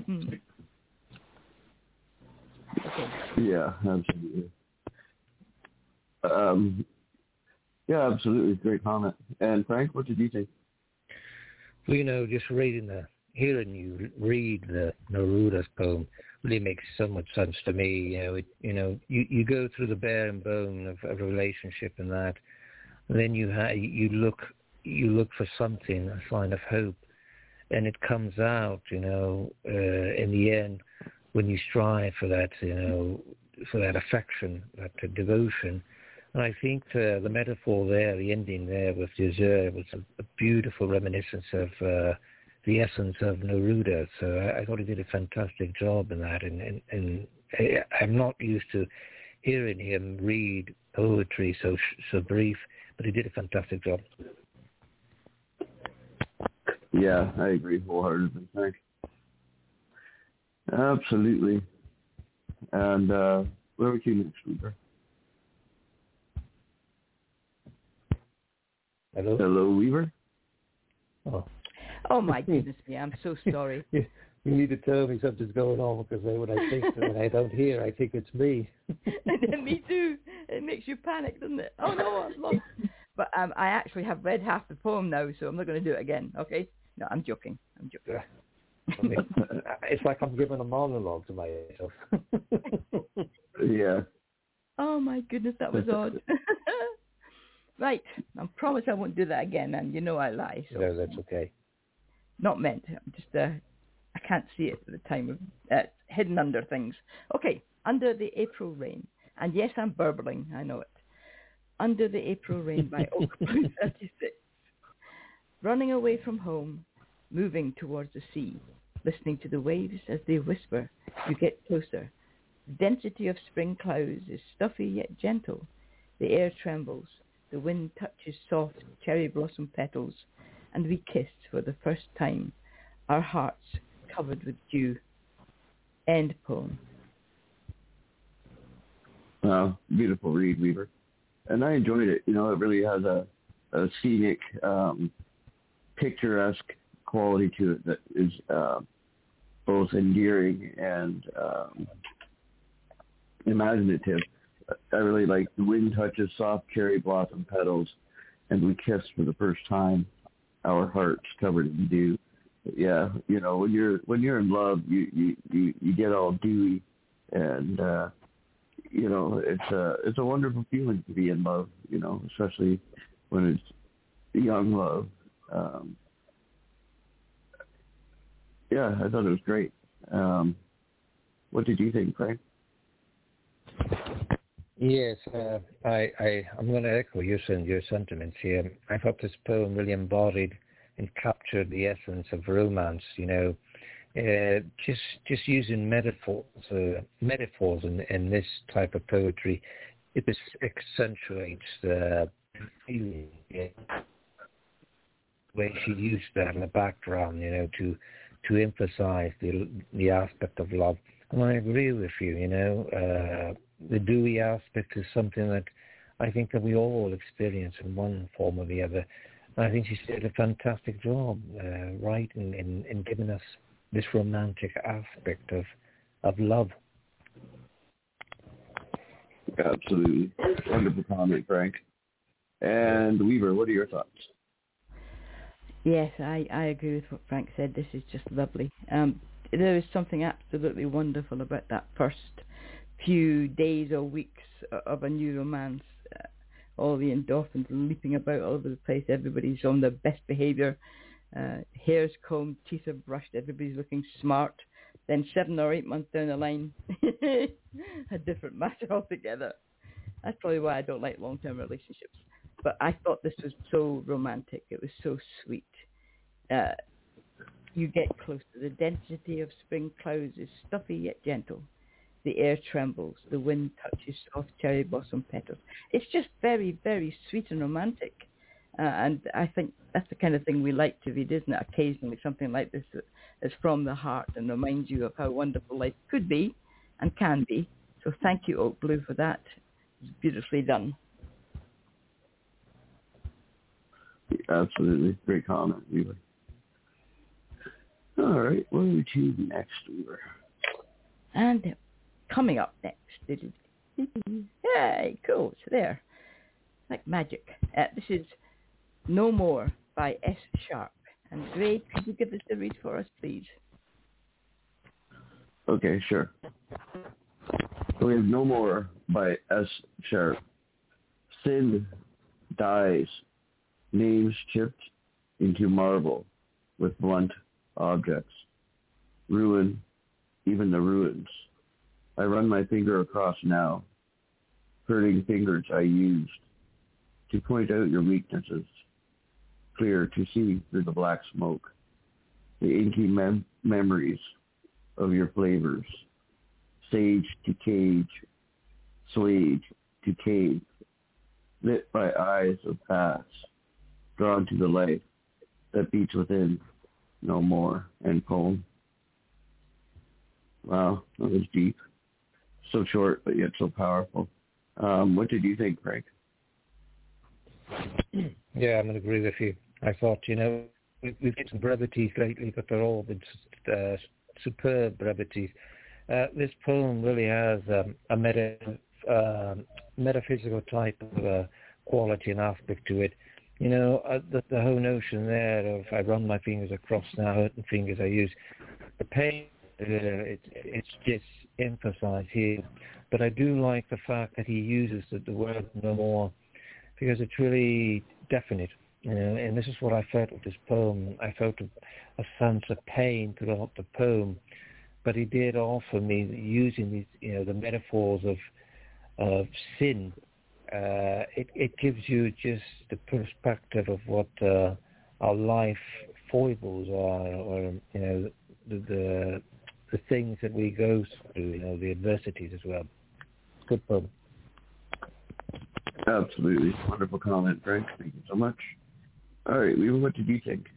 Okay. Yeah, absolutely. Yeah, absolutely. Great comment. And Frank, what did you think? Well, just hearing you read the Neruda's poem really makes so much sense to me. You go through the bare and bone of a relationship and that, and then you look for something, a sign of hope, and it comes out, in the end, when you strive for that, for that affection, that devotion. And I think the metaphor there, the ending there with Désir was a beautiful reminiscence of the essence of Neruda. So I thought he did a fantastic job in that. And I'm not used to hearing him read poetry so brief, but he did a fantastic job. Yeah, I agree wholeheartedly. Thanks. Absolutely. And where are you next, Weaver? Hello? Hello, Weaver? Oh my goodness me, I'm so sorry. You need to tell me something's going on, because when I don't hear, I think it's me. Me too. It makes you panic, doesn't it? Oh no, I've lost. But I actually have read half the poem now, so I'm not going to do it again, okay? No, I'm joking. It's like I'm giving a monologue to myself. Yeah. Oh my goodness, that was odd. Right, I promise I won't do that again, and I lie. So. No, that's okay. Not meant. I'm just, I can't see it at the time of hidden under things. Okay, under the April rain. And yes, I'm burbling, I know it. Under the April rain by Oak Blue 36. Running away from home, moving towards the sea, listening to the waves as they whisper, you get closer. The density of spring clouds is stuffy yet gentle. The air trembles. The wind touches soft cherry blossom petals, and we kissed for the first time, our hearts covered with dew. End poem. Wow, beautiful read, Weaver. And I enjoyed it. It really has a scenic, picturesque quality to it that is both endearing and imaginative. I really like the wind touches soft cherry blossom petals, and we kissed for the first time, our hearts covered in dew. Yeah, when you're in love, you get all dewy, and it's a wonderful feeling to be in love. Especially when it's young love. Yeah, I thought it was great. What did you think, Frank? Yes, I'm going to echo your sentiments here. I thought this poem really embodied and captured the essence of romance. Just using metaphors in this type of poetry, it just accentuates the feeling. Yeah. The way she used that in the background, to emphasize the aspect of love. And I agree with you. The dewy aspect is something that I think that we all experience in one form or the other. And I think she did a fantastic job, in giving us this romantic aspect of love. Absolutely. Wonderful comment, Frank. And Weaver, what are your thoughts? Yes, I agree with what Frank said. This is just lovely. there is something absolutely wonderful about that first few days or weeks of a new romance. All the endorphins leaping about all over the place. Everybody's on their best behaviour. Hair's combed, teeth are brushed. Everybody's looking smart. Then 7 or 8 months down the line, a different matter altogether. That's probably why I don't like long-term relationships. But I thought this was so romantic. It was so sweet. You get close to the density of spring clouds is stuffy yet gentle. The air trembles. The wind touches soft cherry blossom petals. It's just very, very sweet and romantic. And I think that's the kind of thing we like to read, isn't it? Occasionally something like this that is from the heart and reminds you of how wonderful life could be and can be. So thank you, Oak Blue, for that. It's beautifully done. Absolutely. Great comment, Weaver. All right. What are we to next, Weaver? And coming up next. Hey, cool. It's there. Like magic. This is No More by S. Sharp. And Gray, could you give us the read for us, please? Okay, sure. So we have No More by S. Sharp. Sin dies, names chipped into marble with blunt objects. Ruin, even the ruins. I run my finger across now, hurting fingers I used to point out your weaknesses, clear to see through the black smoke, the inky memories of your flavors, sage to cage, swage to cave, lit by eyes of paths, drawn to the light that beats within, no more, end poem. Wow, that was deep. So short, but yet so powerful. What did you think, Frank? Yeah, I'm going to agree with you. I thought, we've get some brevities lately, but they're all been superb brevities. This poem really has a metaphysical type of quality and aspect to it. The whole notion there of I run my fingers across now, hurting fingers I use. The pain, it's just emphasized here. But I do like the fact that he uses the word no more, because it's really definite. And this is what I felt with this poem. I felt a sense of pain throughout the poem, but he did offer me using these, the metaphors of sin. It gives you just the perspective of what our life foibles are, or the things that we go through, the adversities as well. Good poem. Absolutely. Wonderful comment, Frank. Thank you so much. All right, Weaver, what did you think?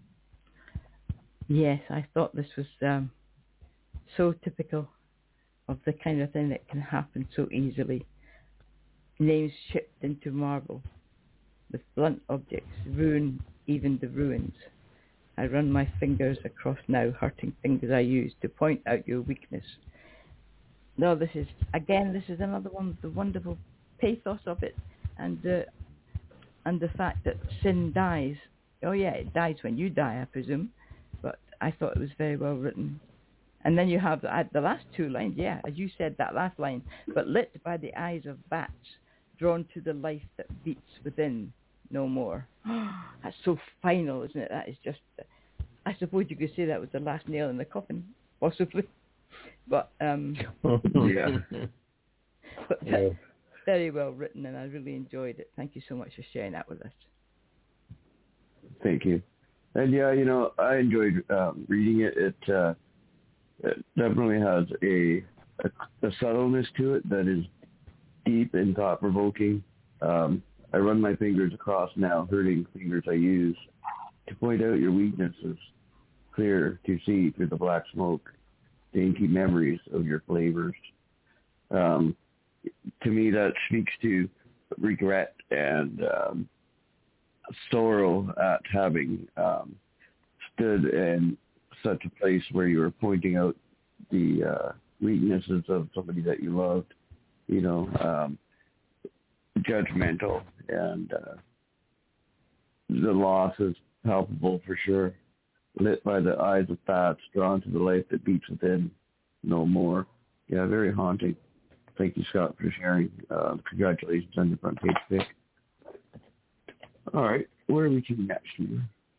Yes, I thought this was so typical of the kind of thing that can happen so easily. Names chipped into marble with blunt objects, ruin even the ruins. I run my fingers across now, hurting fingers I use to point out your weakness. No, this is another one of the wonderful pathos of it, and the fact that sin dies. Oh yeah, it dies when you die, I presume, but I thought it was very well written. And then you have the last two lines, yeah, as you said, that last line, but lit by the eyes of bats, drawn to the life that beats within, no more. That's so final, isn't it? That is just, I suppose you could say that was the last nail in the coffin, possibly. But, yeah. But yeah. Very well written, and I really enjoyed it. Thank you so much for sharing that with us. Thank you. And yeah, I enjoyed reading it. It definitely has a subtleness to it that is deep and thought-provoking. I run my fingers across now, hurting fingers I use to point out your weaknesses, clear to see through the black smoke, the inky memories of your flavors. To me, that speaks to regret and sorrow at having stood in such a place where you were pointing out the weaknesses of somebody that you loved, judgmental, and the loss is palpable for sure. lit by the eyes of thoughts, drawn to the life that beats within, no more. Yeah, very haunting. Thank you, Scott, for sharing. Congratulations on your front page pick. All right, where are we to next here?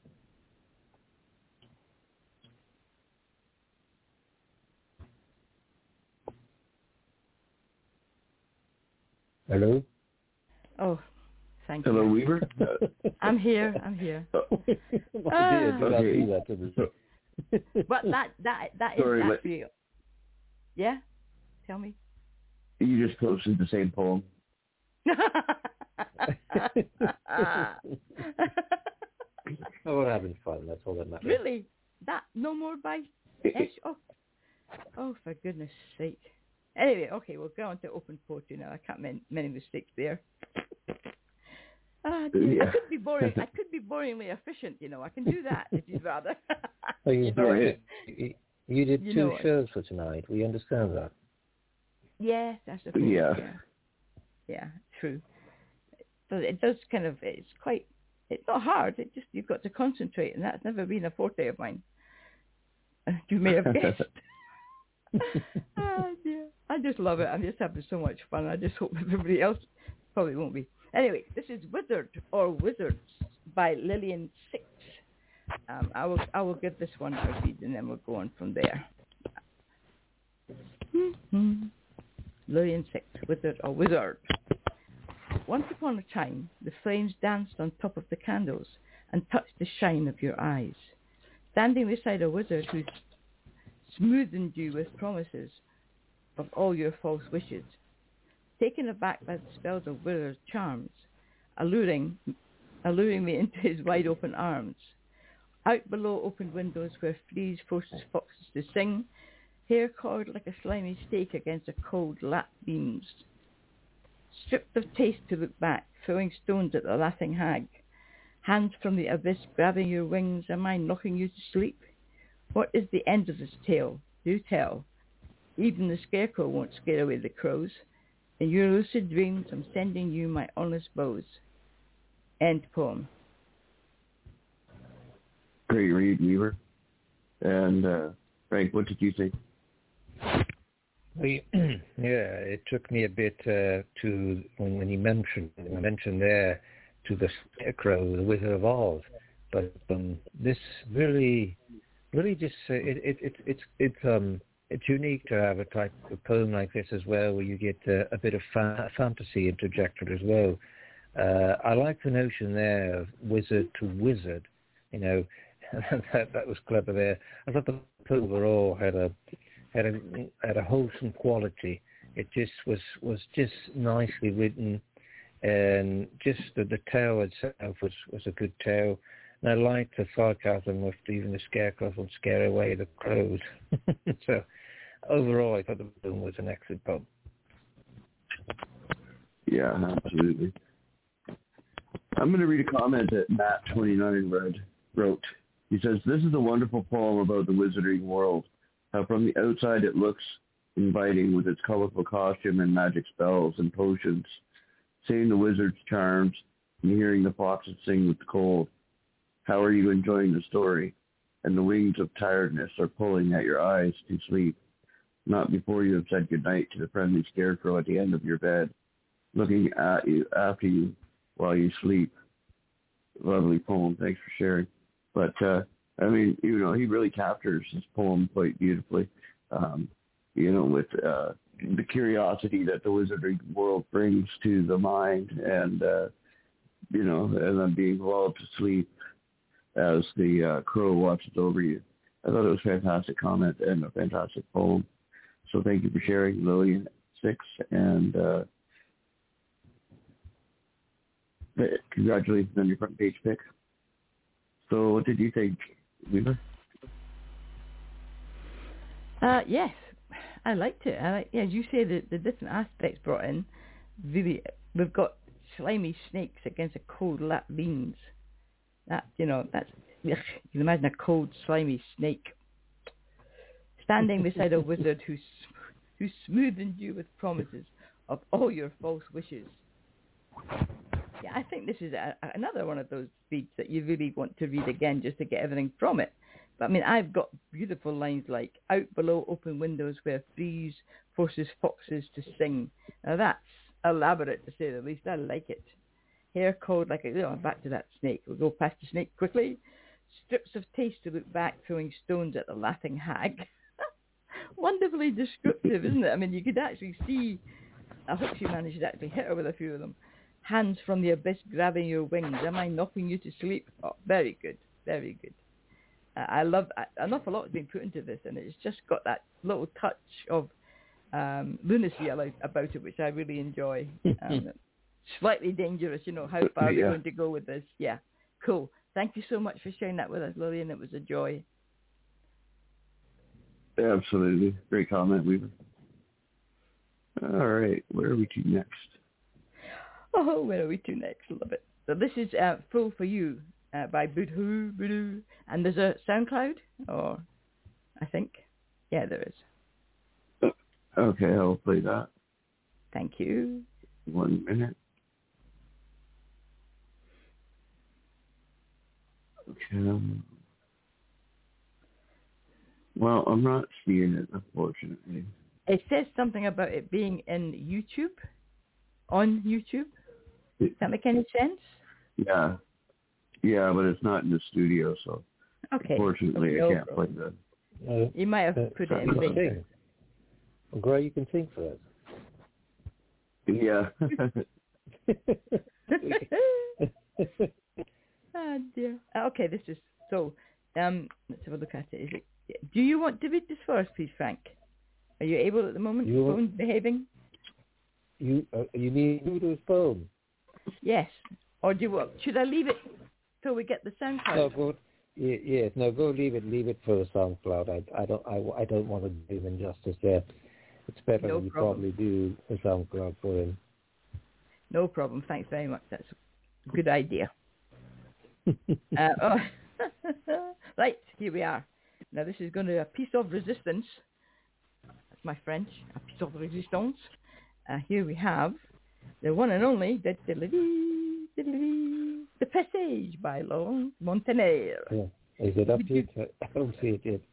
Hello? Oh, thank Hello, you. Weaver? I'm here. But that Sorry, is actually... Yeah? Tell me. You just posted the same poem. Oh, we're having fun. That's all that matters. Really? That no more by Oh, for goodness sake. Anyway, okay, we'll go on to open poetry now. I can't make many mistakes there. I could be boring. I could be boringly efficient, I can do that if you'd rather. Oh, you did two shows for tonight. We understand that. Yes, I suppose. Yeah, true. So it does kind of, it's not hard. It just, you've got to concentrate, and that's never been a forte of mine. You may have guessed. Oh, dear. I just love it. I'm just having so much fun. I just hope everybody else probably won't be. Anyway, this is Withered or Wizards by Lillian Six. I will give this one a read, and then we'll go on from there. Lillian Six, Withered or Wizard. Once upon a time, the flames danced on top of the candles and touched the shine of your eyes. Standing beside a wizard who smoothened you with promises of all your false wishes. Taken aback by the spells of wizard's charms, alluring me into his wide open arms. Out below opened windows where fleas forces foxes to sing, hair coiled like a slimy stake against a cold lap beams. Stripped of taste to look back, throwing stones at the laughing hag. Hands from the abyss grabbing your wings, am I knocking you to sleep? What is the end of this tale? Do tell. Even the scarecrow won't scare away the crows. In your lucid dreams, I'm sending you my honest bows. End poem. Great read, Weaver. And Frank, what did you think? It took me a bit to when you mentioned there to the Scarecrow, the Wizard of Oz, but this really just it's unique to have a type of poem like this as well, where you get a bit of fantasy interjected as well. I like the notion there of wizard to wizard. That was clever there. I thought the poem overall had a wholesome quality. It just was just nicely written, and just the tale itself was a good tale. And I liked the sarcasm with even the scarecrows will scare away the crows. So overall, I thought the poem was an excellent poem. Yeah, absolutely. I'm going to read a comment that Matt29 wrote. He says, "This is a wonderful poem about the wizarding world. How from the outside it looks inviting with its colorful costume and magic spells and potions. Seeing the wizard's charms and hearing the foxes sing with the cold. How are you enjoying the story? And the wings of tiredness are pulling at your eyes to sleep. Not before you have said goodnight to the friendly scarecrow at the end of your bed, looking at you after you while you sleep." Lovely poem. Thanks for sharing. But, he really captures his poem quite beautifully, with the curiosity that the wizardry world brings to the mind and then being lulled to sleep as the crow watches over you. I thought it was a fantastic comment and a fantastic poem. So thank you for sharing, Lillian 6, and congratulations on your front page pick. So what did you think, Weaver? Yes, I liked it. As you say, the different aspects brought in. Really, we've got slimy snakes against a cold lap beans. That's you can imagine a cold, slimy snake standing beside a wizard who smoothened you with promises of all your false wishes. Yeah, I think this is another one of those beats that you really want to read again just to get everything from it, But I mean, I've got beautiful lines like, out below open windows where breeze forces foxes to sing. Now that's elaborate, to say the least. I like it. Hair coiled like back to that snake. We'll go past the snake quickly. Strips of taste to look back, throwing stones at the laughing hag. Wonderfully descriptive, isn't it? I mean, you could actually see, I hope she managed to actually hit her with a few of them. Hands from the abyss grabbing your wings. Am I knocking you to sleep? Oh, very good. Very good. I love, an awful lot has been put into this, and it's just got that little touch of lunacy about it, which I really enjoy. Slightly dangerous, how far we're going to go with this. Yeah, cool. Thank you so much for sharing that with us, Lillian. It was a joy. Absolutely. Great comment, Weaver. All right, where are we to next? Oh, where are we to next? Love it. So this is Full for You by Boodhoo. And there's a SoundCloud, or I think. Yeah, there is. Okay, I'll play that. Thank you. 1 minute. Okay. Well, I'm not seeing it, unfortunately. It says something about it being in YouTube, on YouTube. Does that make any sense? Yeah. Yeah, but it's not in the studio, so unfortunately I can't play that. You might have put it in the Well, Gray, you can sing for us. Yeah. Oh, dear. Okay, this is, so, let's have a look at it. Do you want to read this for us, please, Frank? Are you able at the moment? Phone behaving? You need Voodoo's phone? Yes. Or do you want, should I leave it till we get the SoundCloud? No, go. Yes, no, go leave it for the SoundCloud. I don't want to do him injustice there. It's better than you probably do the SoundCloud for him. No problem. Thanks very much. That's a good idea. Right, here we are. Now this is going to be a piece of resistance. That's my French. A piece of resistance. Here we have the one and only The Passage by Laurent Montagnier. Yeah. Is it up yet? I don't see it yet.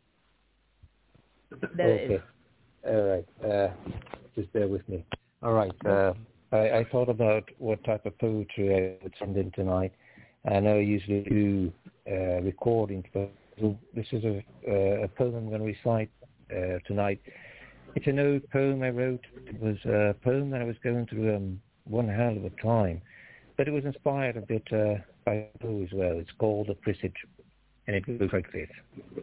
There it is. All right. Just bear with me. All right. I thought about what type of poetry I would send in tonight. I know I usually do recordings, but this is a poem I'm going to recite tonight. It's an old poem I wrote. It was a poem that I was going through one hell of a time, but it was inspired a bit by Poe as well. It's called The Presage, and it goes like this.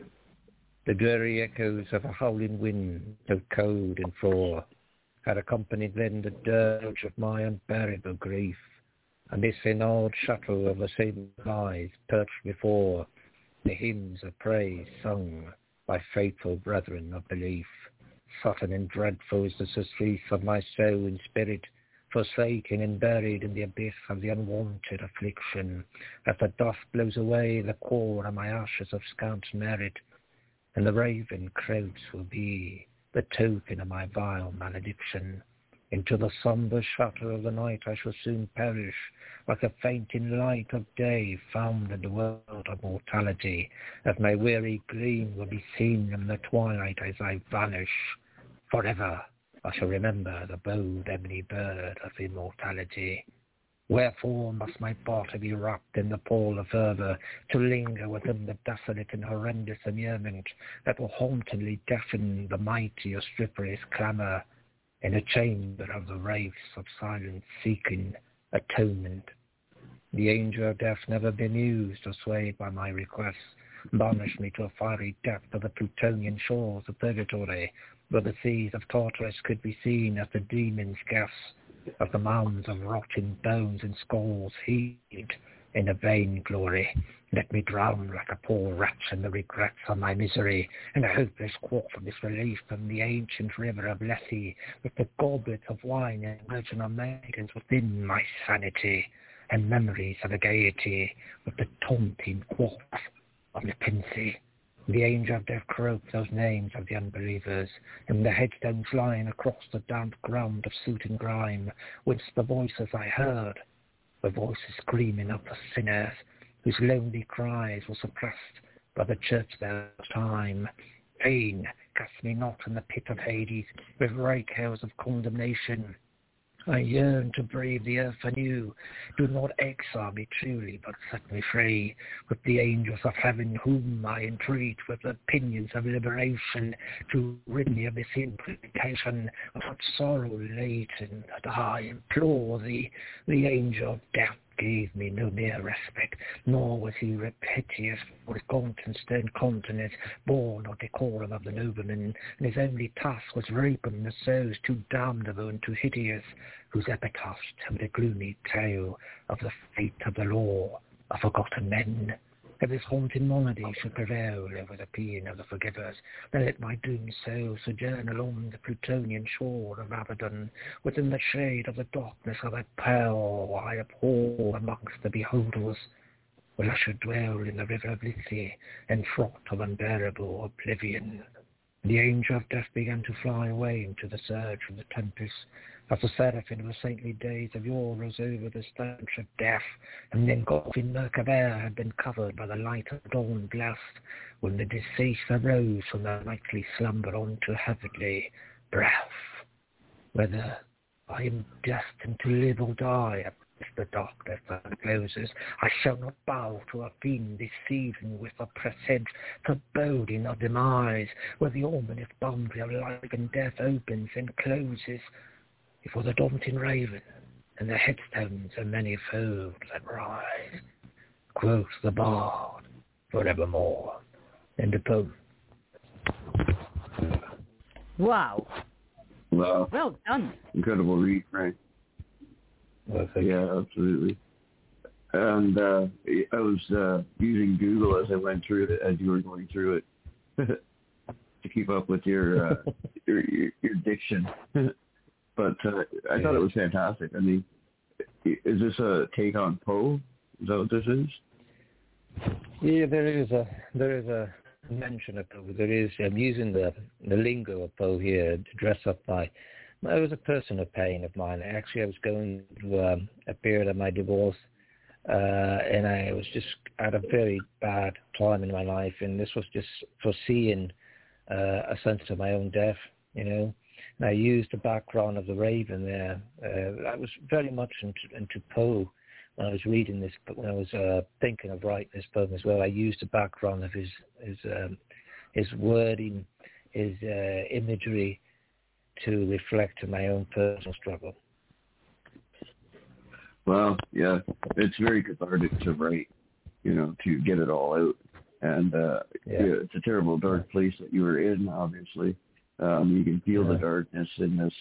The dreary echoes of a howling wind, so cold and frore, had accompanied then the dirge of my unbearable grief, and this enawed shadow of the sable eyes perched before the hymns of praise sung by faithful brethren of belief. Sudden and dreadful is the surcease of my soul and spirit, forsaken and buried in the abyss of the unwanted affliction, as the dust blows away the core of my ashes of scant merit, and the raven croaks will be the token of my vile malediction. Into the sombre shadow of the night I shall soon perish, like a fainting light of day found in the world of mortality, as my weary gleam will be seen in the twilight as I vanish. Forever I shall remember the bold ebony bird of immortality. Wherefore must my body be wrapped in the pall of fervour, to linger within the desolate and horrendous immurement that will hauntingly deafen the mighty obstreperous clamour, in a chamber of the wraiths of silence seeking atonement. The angel of death, never bemused or swayed by my requests, banished me to a fiery depth of the Plutonian shores of purgatory, where the seas of Tartarus could be seen as the demons' gas, as the mounds of rotting bones and skulls heaved in a vain glory. Let me drown like a poor wretch in the regrets of my misery, in a hopeless quaff of disbelief from the ancient river of Lethe, with the goblet of wine and virginal maidens within my sanity, and memories of a gaiety, with the taunting quaff of Nepenthe. The angel of death croaked those names of the unbelievers, and the headstones lying across the damp ground of soot and grime, whence the voices I heard, the voices screaming of the sinners, whose lonely cries were suppressed by the church bell's chime. Pain, cast me not in the pit of Hades, with rake hours of condemnation. I yearn to brave the earth anew. Do not exile me truly, but set me free, with the angels of heaven whom I entreat, with the pinions of liberation, to rid me of this implication of such sorrow latent that I implore thee. The angel of death gave me no mere respite, nor was he repetitious for his gaunt and stern countenance, born of decorum of the nobleman, and his only task was raping the souls too damnable and too hideous, whose epitaphs tell the gloomy tale of the fate of the law of forgotten men. If this haunting monody should prevail over the paean of the forgivers, then let my doomed soul sojourn along the Plutonian shore of Abaddon, within the shade of the darkness of that pearl I abhor amongst the beholders, where I should dwell in the river of Lethe, and fraught of unbearable oblivion. The angel of death began to fly away into the surge of the tempest, as the seraphim of the saintly days of yore rose over the stench of death, and then golfing murk of air had been covered by the light of dawn blast, when the deceased arose from their nightly slumber unto heavenly breath. Whether I am destined to live or die amidst the darkness that closes, I shall not bow to a fiend deceiving with a presage foreboding of demise, where the ominous boundary of life and death opens and closes before the daunting raven and the headstones of many-fold that rise. Quoth the bard, forevermore. End of poem. Wow. Wow. Well done. Incredible read, Frank. Yeah, absolutely. And I was using Google as I went through it, as you were going through it, to keep up with your diction. But I thought it was fantastic. I mean, is this a take on Poe? Is that what this is? Yeah, there is a mention of Poe. There is. I'm using the lingo of Poe here to dress up my. I was a person of pain of mine. Actually, I was going through a period of my divorce, and I was just at a very bad time in my life, and this was just foreseeing a sense of my own death, you know. And I used the background of the Raven there. I was very much into Poe when I was reading this, but when I was thinking of writing this poem as well, I used the background of his wording, his imagery, to reflect on my own personal struggle. Well, yeah, it's very cathartic to write, you know, to get it all out. And yeah, it's a terrible dark place that you were in, obviously. You can feel the darkness in this,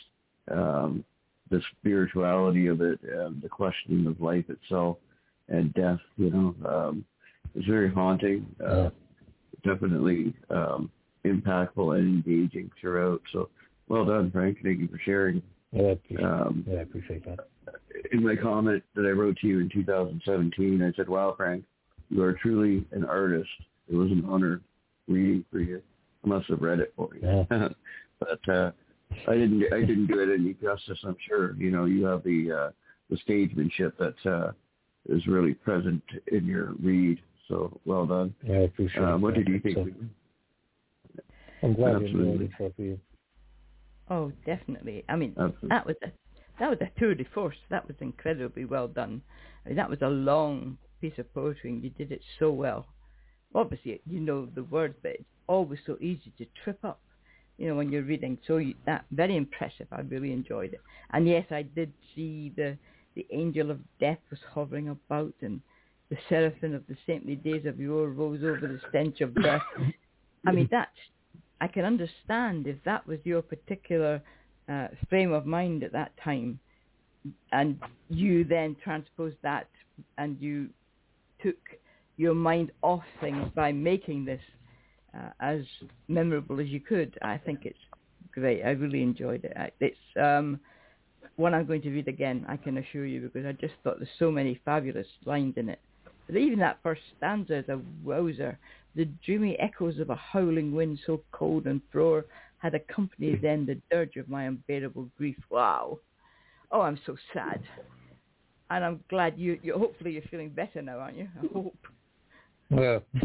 the spirituality of it, and the questioning of life itself and death, you know. It's very haunting, definitely impactful and engaging throughout. So well done, Frank. Thank you for sharing. Yeah, I appreciate that. In my comment that I wrote to you in 2017, I said, wow, Frank, you are truly an artist. It was an honor reading for you. I must have read it for you. Yeah. But I didn't do it any justice, I'm sure. You know, you have the stagemanship that is really present in your read. So well done. Yeah, I appreciate it. What did you think? So, I'm glad you enjoyed it for you. Oh, definitely. I mean, that was a tour de force. That was incredibly well done. I mean, that was a long piece of poetry, and you did it so well. Obviously, you know the words, but it's always so easy to trip up, you know, when you're reading. So that very impressive. I really enjoyed it. And yes, I did see the angel of death was hovering about, and the seraphim of the saintly days of yore rose over the stench of death. I mean, I can understand if that was your particular frame of mind at that time, and you then transposed that and you took your mind off things by making this as memorable as you could. I think it's great. I really enjoyed it. It's one I'm going to read again, I can assure you, because I just thought there's so many fabulous lines in it. But even that first stanza is a wowzer. The dreamy echoes of a howling wind so cold and frore had accompanied then the dirge of my unbearable grief. Wow. Oh, I'm so sad. And I'm glad you hopefully you're feeling better now, aren't you? I hope. Well,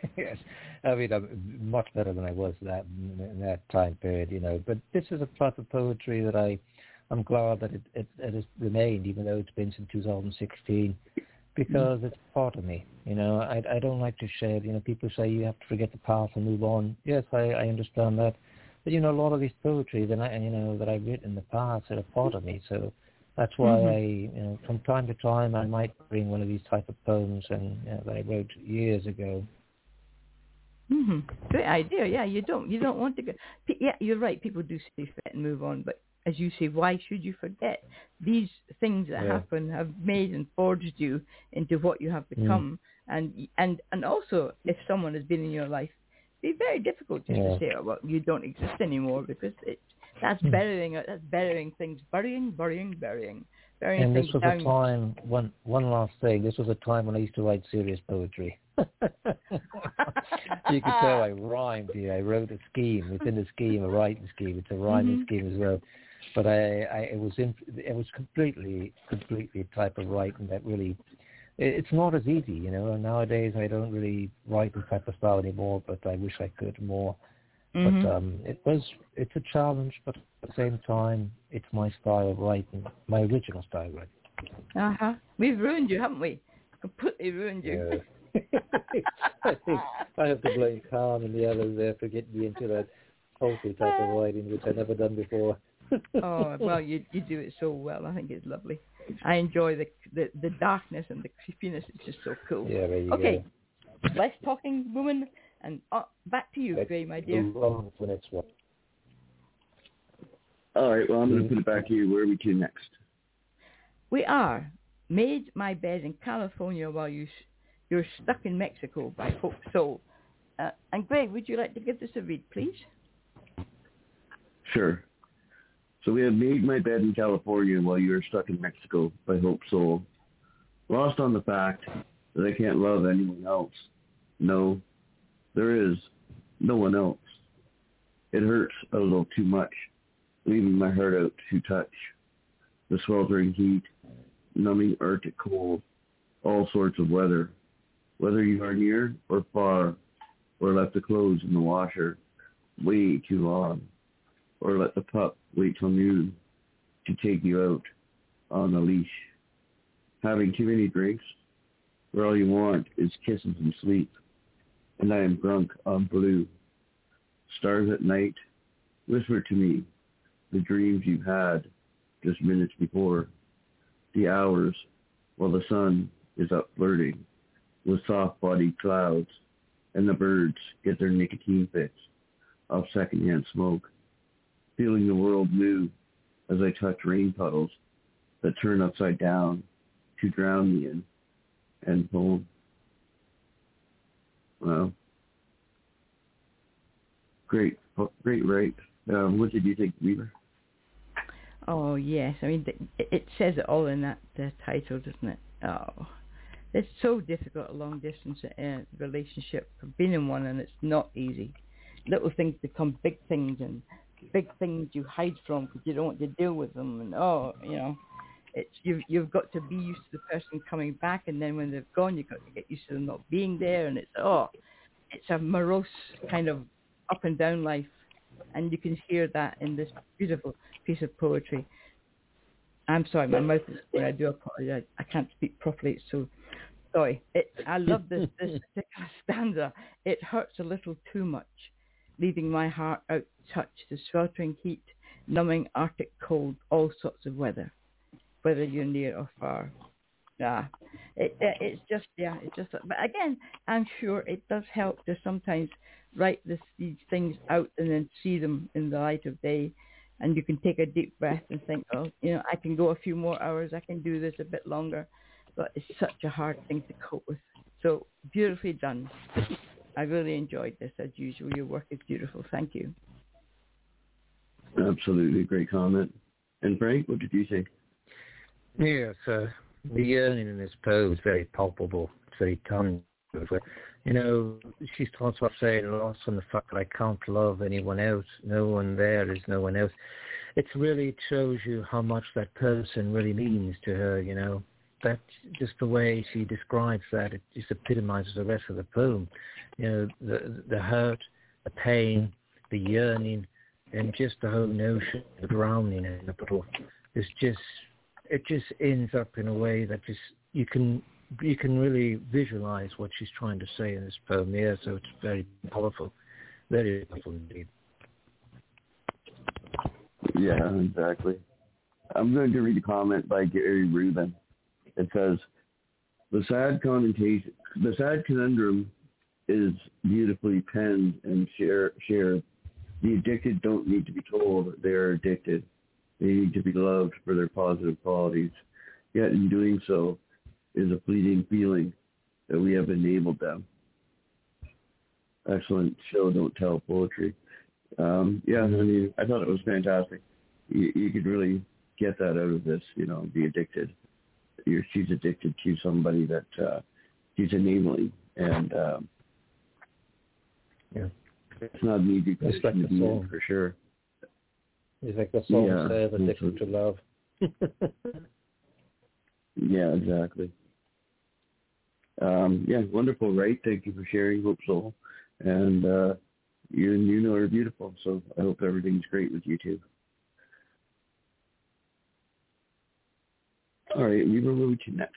Yes, I mean, I'm much better than I was in that time period, you know. But this is a type of poetry that I'm glad that it has remained, even though it's been since 2016, because it's part of me, you know. I don't like to share, you know, people say you have to forget the past and move on. Yes, I understand that. But, you know, a lot of these poetry that I've written in the past are a part of me, so that's why I, you know, from time to time I might bring one of these type of poems and that I wrote years ago. Great idea. Yeah, you don't want to go. Yeah, you're right. People do say forget and move on, but as you say, why should you forget? These things that happen have made and forged you into what you have become, and also if someone has been in your life, it'd be very difficult just to say, oh, well, you don't exist anymore, because that's burying things, burying and things this was down. a time, one last thing, this was a time when I used to write serious poetry. You could tell I rhymed here. I wrote a scheme within the scheme, a writing scheme. It's a rhyming scheme as well. But it was completely a type of writing that really, it's not as easy, you know. And nowadays I don't really write this type of style anymore, but I wish I could more. But it's a challenge, but at the same time, it's my style of writing, my original style of writing. We've ruined you, haven't we? Completely ruined you. I think I have to blame Carl and the others there for getting me into that poetry type of writing, which I've never done before. Oh, well, you do it so well. I think it's lovely. I enjoy the darkness and the creepiness. It's just so cool. Yeah, there you go. Okay, less talking, woman, and back to you, Gray, my dear. The next one. All right, well, I'm going to put it back to you. Where are we to next? We are Made My Bed in California While You're Stuck in Mexico by Hope Soul. And Greg, would you like to give this a read, please? Sure. So we have Made My Bed in California While You're Stuck in Mexico by Hope Soul. Lost on the fact that I can't love anyone else. No, there is no one else. It hurts a little too much, leaving my heart out to touch. The sweltering heat, numbing Arctic cold, all sorts of weather. Whether you are near or far, or left the clothes in the washer way too long, or let the pup wait till noon to take you out on a leash. Having too many drinks, where all you want is kisses and sleep, and I am drunk on blue. Stars at night, whisper to me the dreams you've had just minutes before, the hours while the sun is up flirting with soft-bodied clouds, and the birds get their nicotine fix off secondhand smoke, feeling the world move as I touch rain puddles that turn upside down to drown me in. End poem. Wow. Great right. What did you think, Weaver? Oh, yes. I mean, it says it all in that title, doesn't it? Oh, it's so difficult, a long-distance relationship. I've been in one, and it's not easy. Little things become big things, and big things you hide from because you don't want to deal with them. And, it's you've got to be used to the person coming back, and then when they've gone, you've got to get used to them not being there. And it's a morose kind of up and down life. And you can hear that in this beautiful piece of poetry. I'm sorry, my mouth is going. I do apologize. I can't speak properly, so sorry. I love this particular stanza. It hurts a little too much, leaving my heart out to touch the sweltering heat, numbing Arctic cold, all sorts of weather, whether you're near or far. It's just. But again, I'm sure it does help to sometimes write these things out and then see them in the light of day, and you can take a deep breath and think, I can go a few more hours, I can do this a bit longer, but it's such a hard thing to cope with. So beautifully done. I really enjoyed this, as usual. Your work is beautiful. Thank you. Absolutely, great comment. And Frank, what did you think? Yes, the yearning in this poem is very palpable. It's very tangible. She starts off saying, lost on the fact that I can't love anyone else. No one there is no one else. It really shows you how much that person really means to her, that just the way she describes that, it just epitomizes the rest of the poem. You know, the hurt, the pain, the yearning, and just the whole notion of drowning in the bottle. It just ends up in a way that just you can really visualize what she's trying to say in this poem. Yeah, so it's very powerful indeed. Yeah, exactly. I'm going to read a comment by Gary Rubin. It says, the sad conundrum is beautifully penned and shared. The addicted don't need to be told they are addicted. They need to be loved for their positive qualities. Yet in doing so is a fleeting feeling that we have enabled them. Excellent show, don't tell poetry. I mean, I thought it was fantastic. You could really get that out of this, you know, be addicted. She's addicted to somebody that she's enabling, and it's not an easy place like to be in, for sure. It's like the song says, addicted to love. Yeah, exactly. Wonderful, right? Thank you for sharing, Hope Soul. And you and Nuno are beautiful, so I hope everything's great with you too. All right, we will move to next.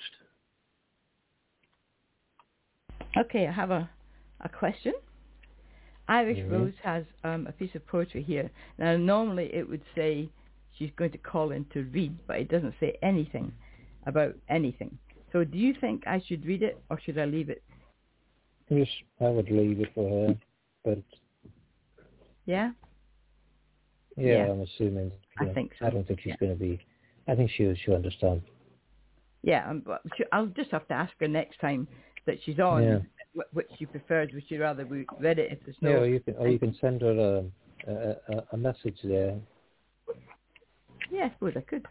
Okay, I have a question. Irish Rose has a piece of poetry here. Now, normally it would say she's going to call in to read, but it doesn't say anything about anything. So do you think I should read it, or should I leave it? Yes, I would leave it for her, but... Yeah? Yeah, I'm assuming. I think so. I don't think she's going to be... I think she'll understand. Yeah, I'll just have to ask her next time that she's on, which she prefers. Would she rather we read it if there's no... Yeah, you can send her a message there. Yeah, I suppose I could.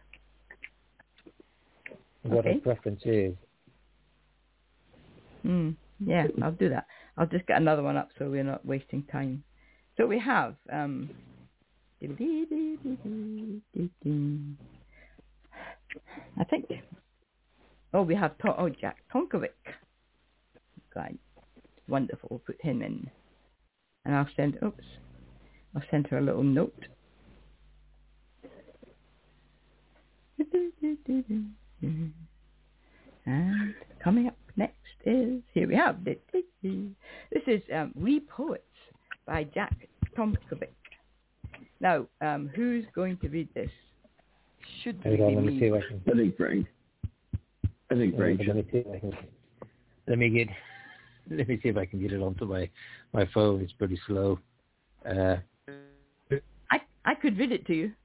What her preference is. Yeah, I'll do that. I'll just get another one up so we're not wasting time. So we have... I think... we have Jack Tonkovic. Right. Wonderful. We'll put him in. And I'll send her a little note. And coming up next is, here we have, this is We Poets by Jack Tomkovic. Now, who's going to read this? Should be me. I think Frank. Let me see if I can get it onto my phone. It's pretty slow. I could read it to you.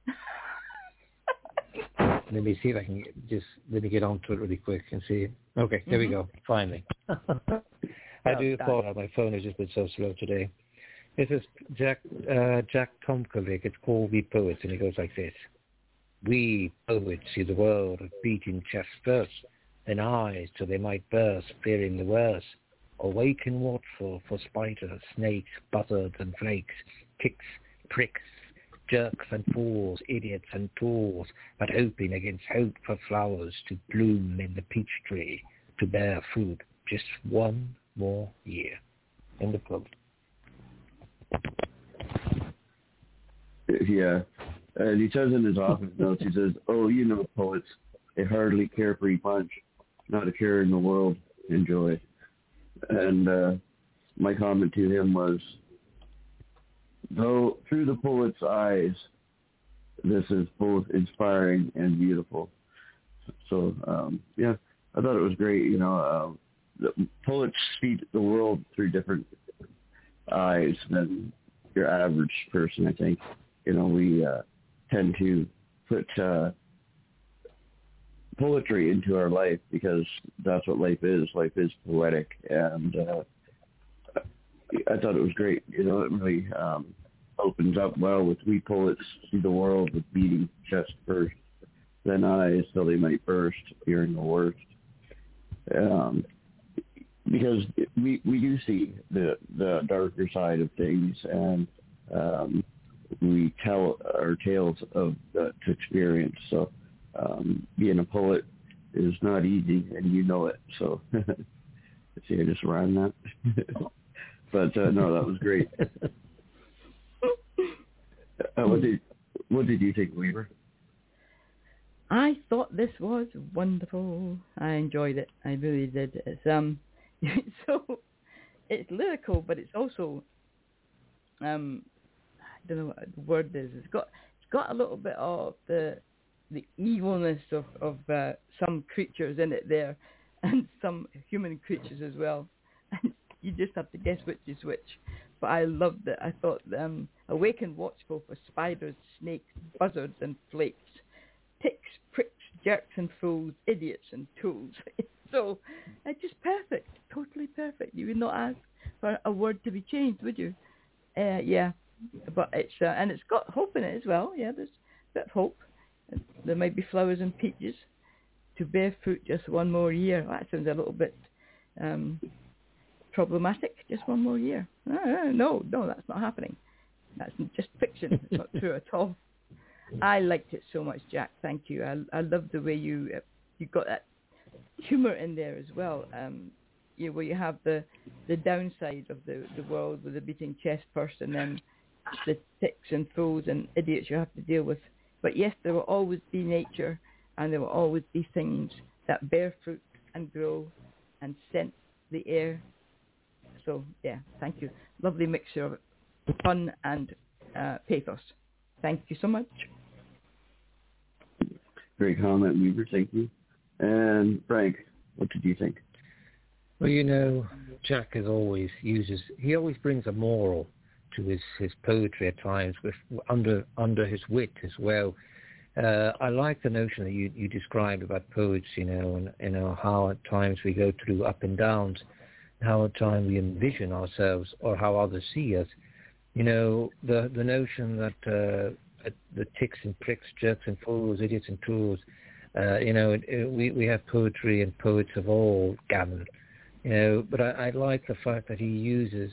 Let me see if I can let me get onto it really quick and see. Okay, there we go. Finally. I do thought my phone has just been so slow today. This is Jack Tomkovic. It's called We Poets, and it goes like this. We poets see the world of beating chests first, then eyes till they might burst, fearing the worst. Awake and watchful for spiders, snakes, buzzards and flakes, kicks, pricks, jerks and falls, idiots and tools, but hoping against hope for flowers to bloom in the peach tree, to bear fruit just one more year. End of quote. Yeah. And he says in his office notes, he says, poets, a hardly carefree punch, not a care in the world, enjoy. And my comment to him was, though through the poet's eyes, this is both inspiring and beautiful. So, I thought it was great. The poets see the world through different eyes than your average person, I think. We tend to put poetry into our life because that's what life is. Life is poetic, and I thought it was great. It really opens up well with we poets see the world with beating chest first, then eyes till they might burst, fearing the worst. Because we do see the darker side of things, and we tell our tales of that experience. So being a poet is not easy, and you know it. So, see, I just rhymed that. But no, that was great. What did you think, Weaver? I thought this was wonderful. I enjoyed it. I really did. It's so it's lyrical, but it's also I don't know what the word is. It's got a little bit of the evilness of some creatures in it there, and some human creatures as well. And you just have to guess which is which. But I loved it. I thought awake and watchful for spiders, snakes, buzzards and flakes, ticks, pricks, jerks and fools, idiots and tools. So it's just perfect, totally perfect. You would not ask for a word to be changed, would you? Yeah, but it's and it's got hope in it as well. Yeah, there's a bit of hope. There might be flowers and peaches to bear fruit just one more year. That sounds a little bit problematic. Just one more year. No, that's not happening. That's just fiction. It's not true at all. I liked it so much, Jack. Thank you. I love the way you got that humour in there as well. Where you have the downside of the world with the beating chest first, and then the ticks and fools and idiots you have to deal with. But yes, there will always be nature, and there will always be things that bear fruit and grow and scent the air. So yeah, thank you. Lovely mixture of fun and pathos. Thank you so much. Great comment, Weaver. Thank you. And Frank, what did you think? Well, Jack always brings a moral to his poetry at times, with under his wit as well. I like the notion that you described about poets, and how at times we go through up and downs, how at times we envision ourselves or how others see us. The notion that the ticks and pricks, jerks and fools, idiots and tools, we have poetry and poets of all gamut. But I like the fact that he uses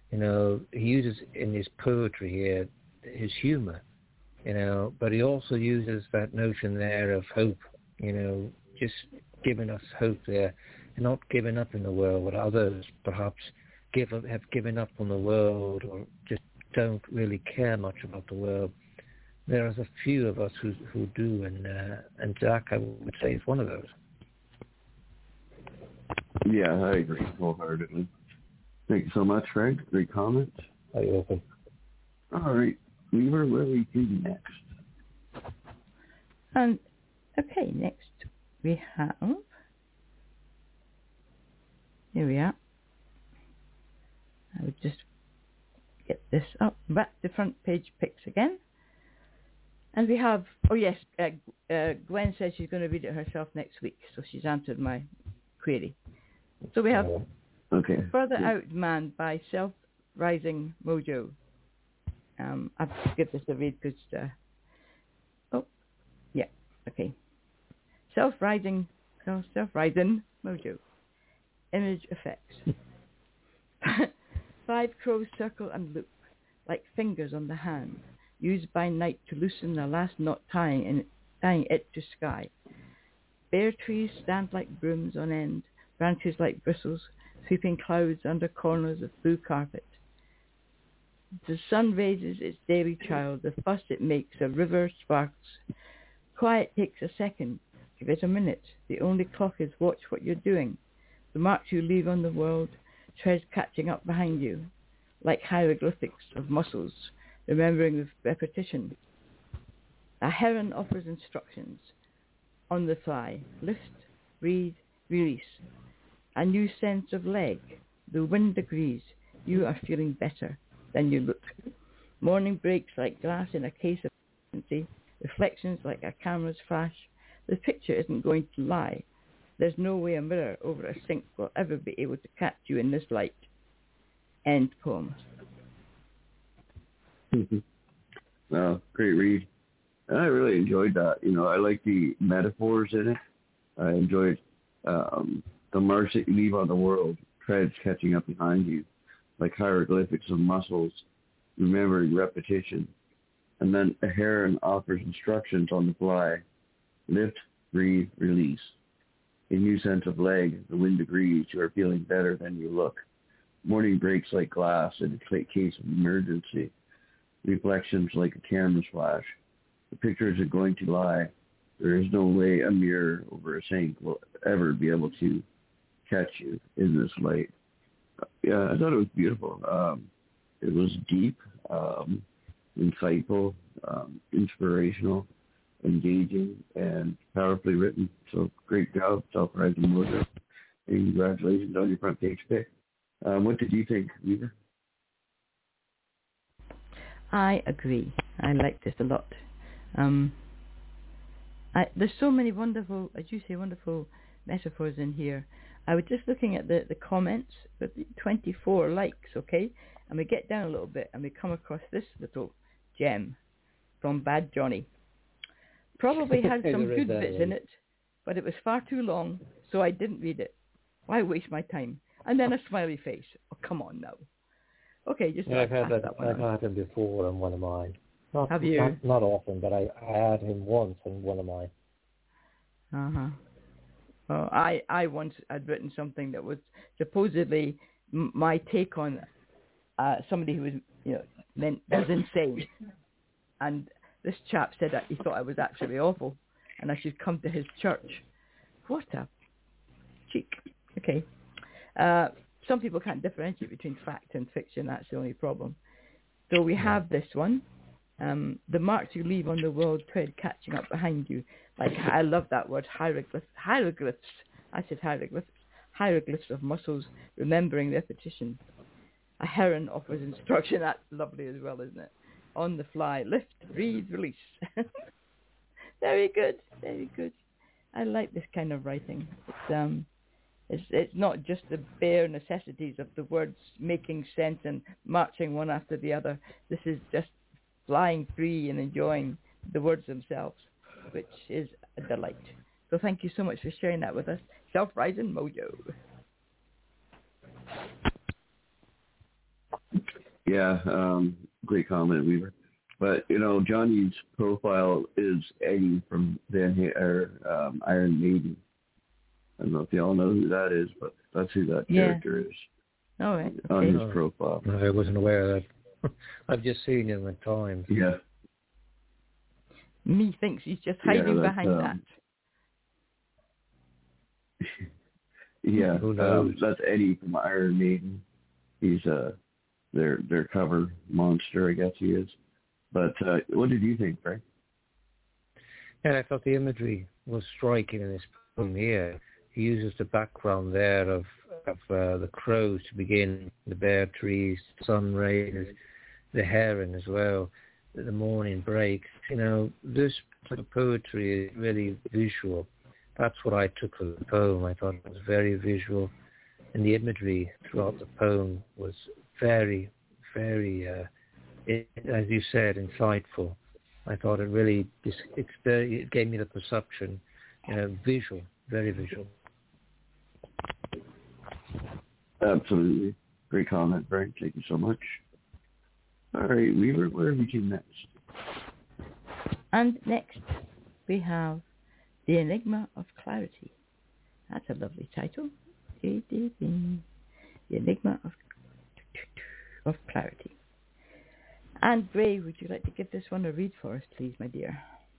in his poetry here his humor, but he also uses that notion there of hope, just giving us hope there, and not giving up in the world, what others perhaps have given up on the world, or just don't really care much about the world. There are a few of us who do, and Jack, I would say, is one of those. Yeah, I agree wholeheartedly. Thank you so much, Frank. Great comment. Are you open? All right, Weaver, where are we going next? Okay, next we have. Here we are. I would just get this up. Back to front page picks again. And we have, Gwen says she's going to read it herself next week, so she's answered my query. So we have Further Out Man by Self-Rising Mojo. I'll just give this a read because, Self-Rising Mojo. Image effects. 5 crows circle and loop, like fingers on the hand, used by night to loosen the last knot tying it to sky. Bare trees stand like brooms on end, branches like bristles, sweeping clouds under corners of blue carpet. The sun raises its daily child, the fuss it makes, a river sparks. Quiet takes a second, give it a minute. The only clock is watch what you're doing. The marks you leave on the world, treads catching up behind you, like hieroglyphics of muscles, remembering with repetition. A heron offers instructions. On the fly, lift, breathe, release. A new sense of leg. The wind agrees. You are feeling better than you look. Morning breaks like glass in a case of fancy. Reflections like a camera's flash. The picture isn't going to lie. There's no way a mirror over a sink will ever be able to catch you in this light. End poem. Wow, great read. I really enjoyed that. I like the metaphors in it. I enjoyed the marks that you leave on the world, treads catching up behind you, like hieroglyphics of muscles, remembering repetition. And then a heron offers instructions on the fly. Lift, breathe, release. A new sense of leg, the wind agrees, you are feeling better than you look. Morning breaks like glass in a case of emergency. Reflections like a camera's flash. The pictures are going to lie. There is no way a mirror over a sink will ever be able to catch you in this light. Yeah, I thought it was beautiful. It was deep, insightful, inspirational, engaging, and powerfully written. So great job, Self-Rising Mojo. And congratulations on your front page pick. What did you think, Weaver? I agree. I like this a lot. There's so many wonderful, as you say, wonderful metaphors in here. I was just looking at the comments with 24 likes, okay? And we get down a little bit and we come across this little gem from Bad Johnny. Probably had some good bits in it, but it was far too long, so I didn't read it. Why waste my time? And then a smiley face. Oh, come on now. Okay, just I've had him before on one of mine. Have you? Not often, but I had him once on one of mine. Uh-huh. Well, I once had written something that was supposedly my take on somebody who was, was insane. And this chap said that he thought I was actually awful and I should come to his church. What a cheek. Okay. Some people can't differentiate between fact and fiction. That's the only problem. So we have this one. The marks you leave on the world tread catching up behind you. Like, I love that word, hieroglyphs. I said hieroglyphs. Hieroglyphs of muscles, remembering repetition. A heron offers instruction. That's lovely as well, isn't it? On the fly, lift, breathe, release. Very good, very good. I like this kind of writing. It's not just the bare necessities of the words making sense and marching one after the other. This is just flying free and enjoying the words themselves, which is a delight. So thank you so much for sharing that with us. Self-Rising Mojo. Yeah, great comment, Weaver. But, Johnny's profile is Eddie from Iron Maiden. I don't know if y'all know who that is, but that's who that character is. All right. Okay. On his profile. I wasn't aware of that. I've just seen him at times. Yeah. Me thinks he's just hiding behind that. Yeah, that's Eddie from Iron Maiden. He's their cover monster, I guess he is. But what did you think, Frank? Yeah, I thought the imagery was striking in this poem here. He uses the background there of the crows to begin, the bare trees, sun rays, the heron as well, the morning breaks. This type of poetry is really visual. That's what I took from the poem. I thought it was very visual, and the imagery throughout the poem was very, very, as you said, insightful. I thought it really it gave me the perception, visual, very visual. Absolutely. Great comment, Frank. Thank you so much. All right, Weaver, where are we to next? And next, we have The Enigma of Clarity. That's a lovely title. The Enigma of Clarity. And Gray, would you like to give this one a read for us, please, my dear?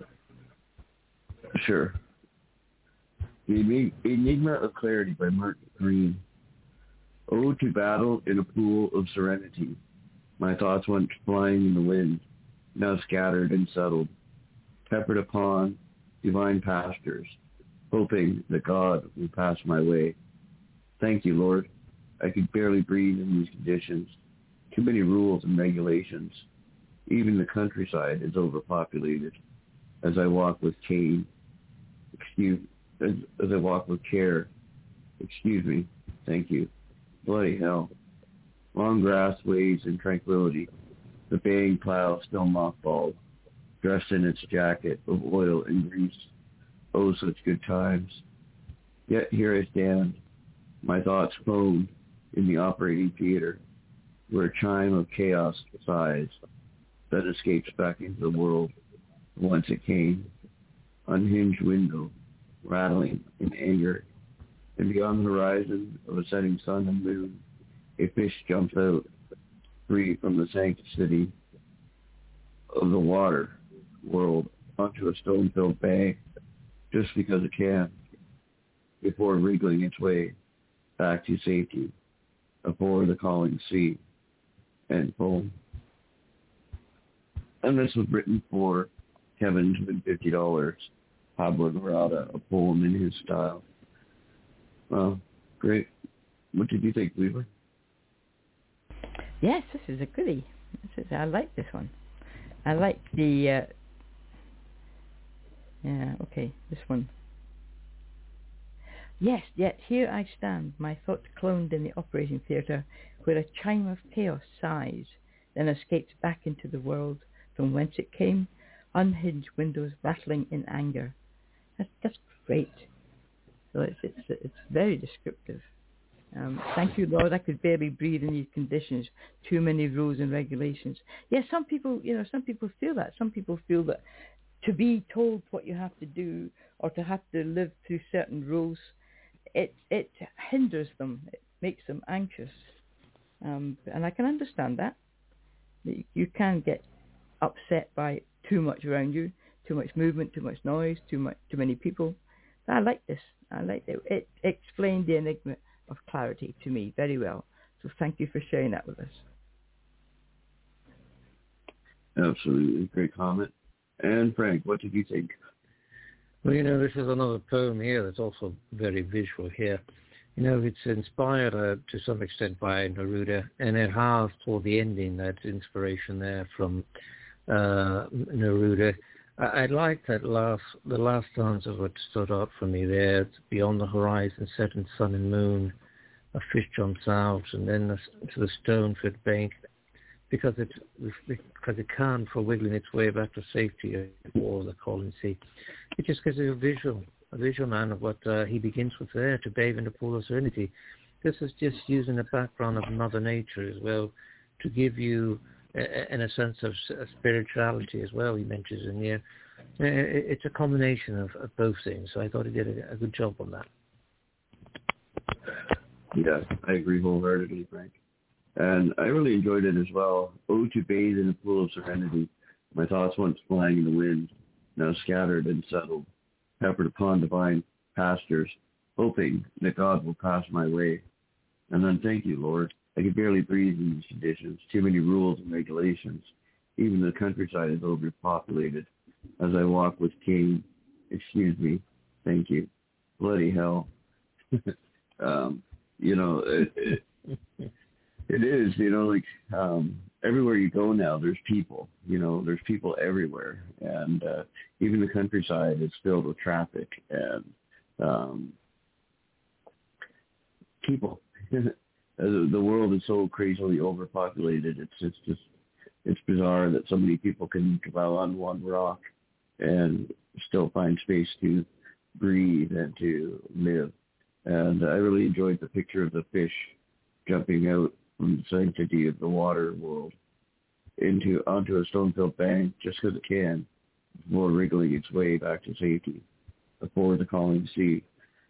Sure. The Enigma of Clarity by Mark Green. Ode to battle in a pool of serenity. My thoughts went flying in the wind, now scattered and settled, peppered upon divine pastures, hoping that God would pass my way. Thank you, Lord. I could barely breathe in these conditions. Too many rules and regulations. Even the countryside is overpopulated. As I walk with as I walk with care. Excuse me. Thank you. Bloody hell. Long grass waves in tranquility. The baying plow still mothballed, dressed in its jacket of oil and grease. Oh, such good times. Yet here I stand, my thoughts phoned in the operating theater, where a chime of chaos sighs that escapes back into the world whence it came. Unhinged window, rattling in anger and beyond the horizon of a setting sun and moon, a fish jumps out, free from the sanctity of the water world, onto a stone-filled bank, just because it can, before wriggling its way back to safety, aboard the calling sea. End poem. And this was written for Kevin $50. Pablo Dorada, a poem in his style. Well, great. What did you think, Weaver? Yes, this is a goodie. I like this one. I like the... this one. Yes, yet here I stand, my thoughts cloned in the operating theatre, where a chime of chaos sighs, then escapes back into the world from whence it came, unhinged windows rattling in anger. That's great. So it's very descriptive. Thank you, Lord. I could barely breathe in these conditions. Too many rules and regulations. Yes, some people feel that. Some people feel that to be told what you have to do or to have to live through certain rules, it hinders them. It makes them anxious. And I can understand that. You can get upset by too much around you, too much movement, too much noise, too many people. But I like this. I like it. It explained the enigma of clarity to me very well. So thank you for sharing that with us. Absolutely. Great comment. And Frank, what did you think? Well, this is another poem here that's also very visual here. It's inspired to some extent by Neruda, and it has, toward the ending, that inspiration there from Neruda. I like the last stanza, what stood out for me there. It's beyond the horizon, setting sun and moon, a fish jumps out, and then to the stone-filled bank, because it can, for wiggling its way back to safety before the calling sea. It just gives you a visual man of what he begins with there, to bathe in the pool of serenity. This is just using the background of Mother Nature as well to give you, in a sense of spirituality as well, he mentions in here. It's a combination of both things, so I thought he did a good job on that. Yeah, I agree wholeheartedly, Frank. And I really enjoyed it as well. Oh, to bathe in a pool of serenity, my thoughts once flying in the wind, now scattered and settled, peppered upon divine pastures, hoping that God will pass my way. And then thank you, Lord. I can barely breathe in these conditions, too many rules and regulations. Even the countryside is overpopulated. As I walk with Cain, excuse me, thank you. Bloody hell. It is, everywhere you go now, there's people. There's people everywhere. And even the countryside is filled with traffic and people. The world is so crazily overpopulated. It's bizarre that so many people can dwell on one rock and still find space to breathe and to live. And I really enjoyed the picture of the fish jumping out from the sanctity of the water world onto a stone-filled bank just because it can, before wriggling its way back to safety, before the calling sea.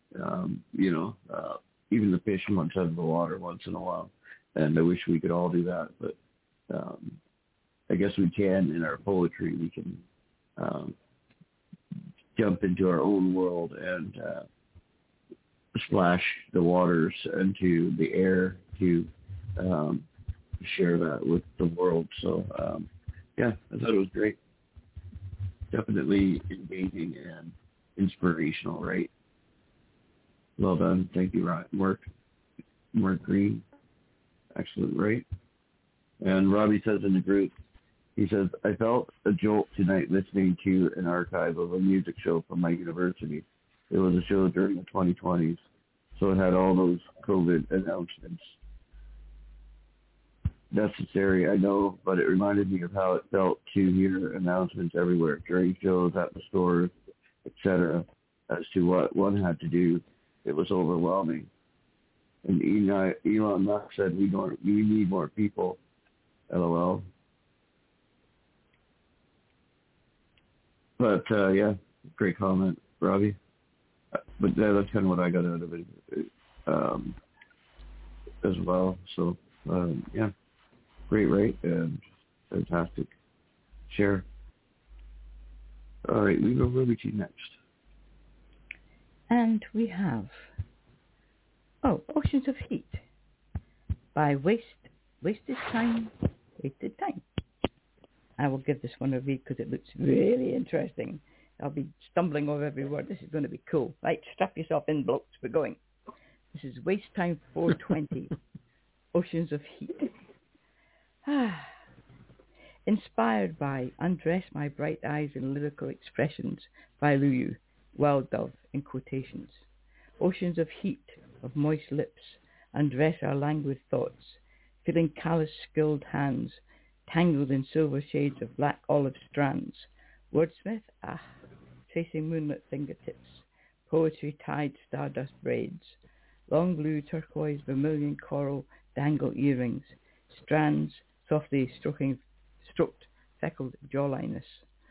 Even the fish wants out of the water once in a while, and I wish we could all do that. But I guess we can in our poetry. We can jump into our own world and splash the waters into the air to share that with the world. So, I thought it was great. Definitely engaging and inspirational, right? Well done. Thank you, Mark Green. Excellent, right? And Robbie says in the group, he says, I felt a jolt tonight listening to an archive of a music show from my university. It was a show during the 2020s, so it had all those COVID announcements. Necessary, I know, but it reminded me of how it felt to hear announcements everywhere during shows, at the stores, etc., as to what one had to do. It was overwhelming. And Elon Musk said, we need more people. LOL. But, great comment, Robbie. but that's kind of what I got out of it as well. So, yeah, great, right? Fantastic. Share. All right, we go over to you next. And we have, Oceans of Heat by Wasted Time. I will give this one a read because it looks really interesting. I'll be stumbling over every word. This is going to be cool. Right, strap yourself in, blokes. We're going. This is Waste Time 420, Oceans of Heat. Inspired by Undress My Bright Eyes in Lyrical Expressions by Luyu, Wild Dove in quotations. Oceans of heat, of moist lips, undress our languid thoughts, feeling callous skilled hands, tangled in silver shades of black olive strands. Wordsmith, tracing moonlit fingertips, poetry tied stardust braids, long blue turquoise vermilion coral dangle earrings, strands softly stroked feckled jawliness.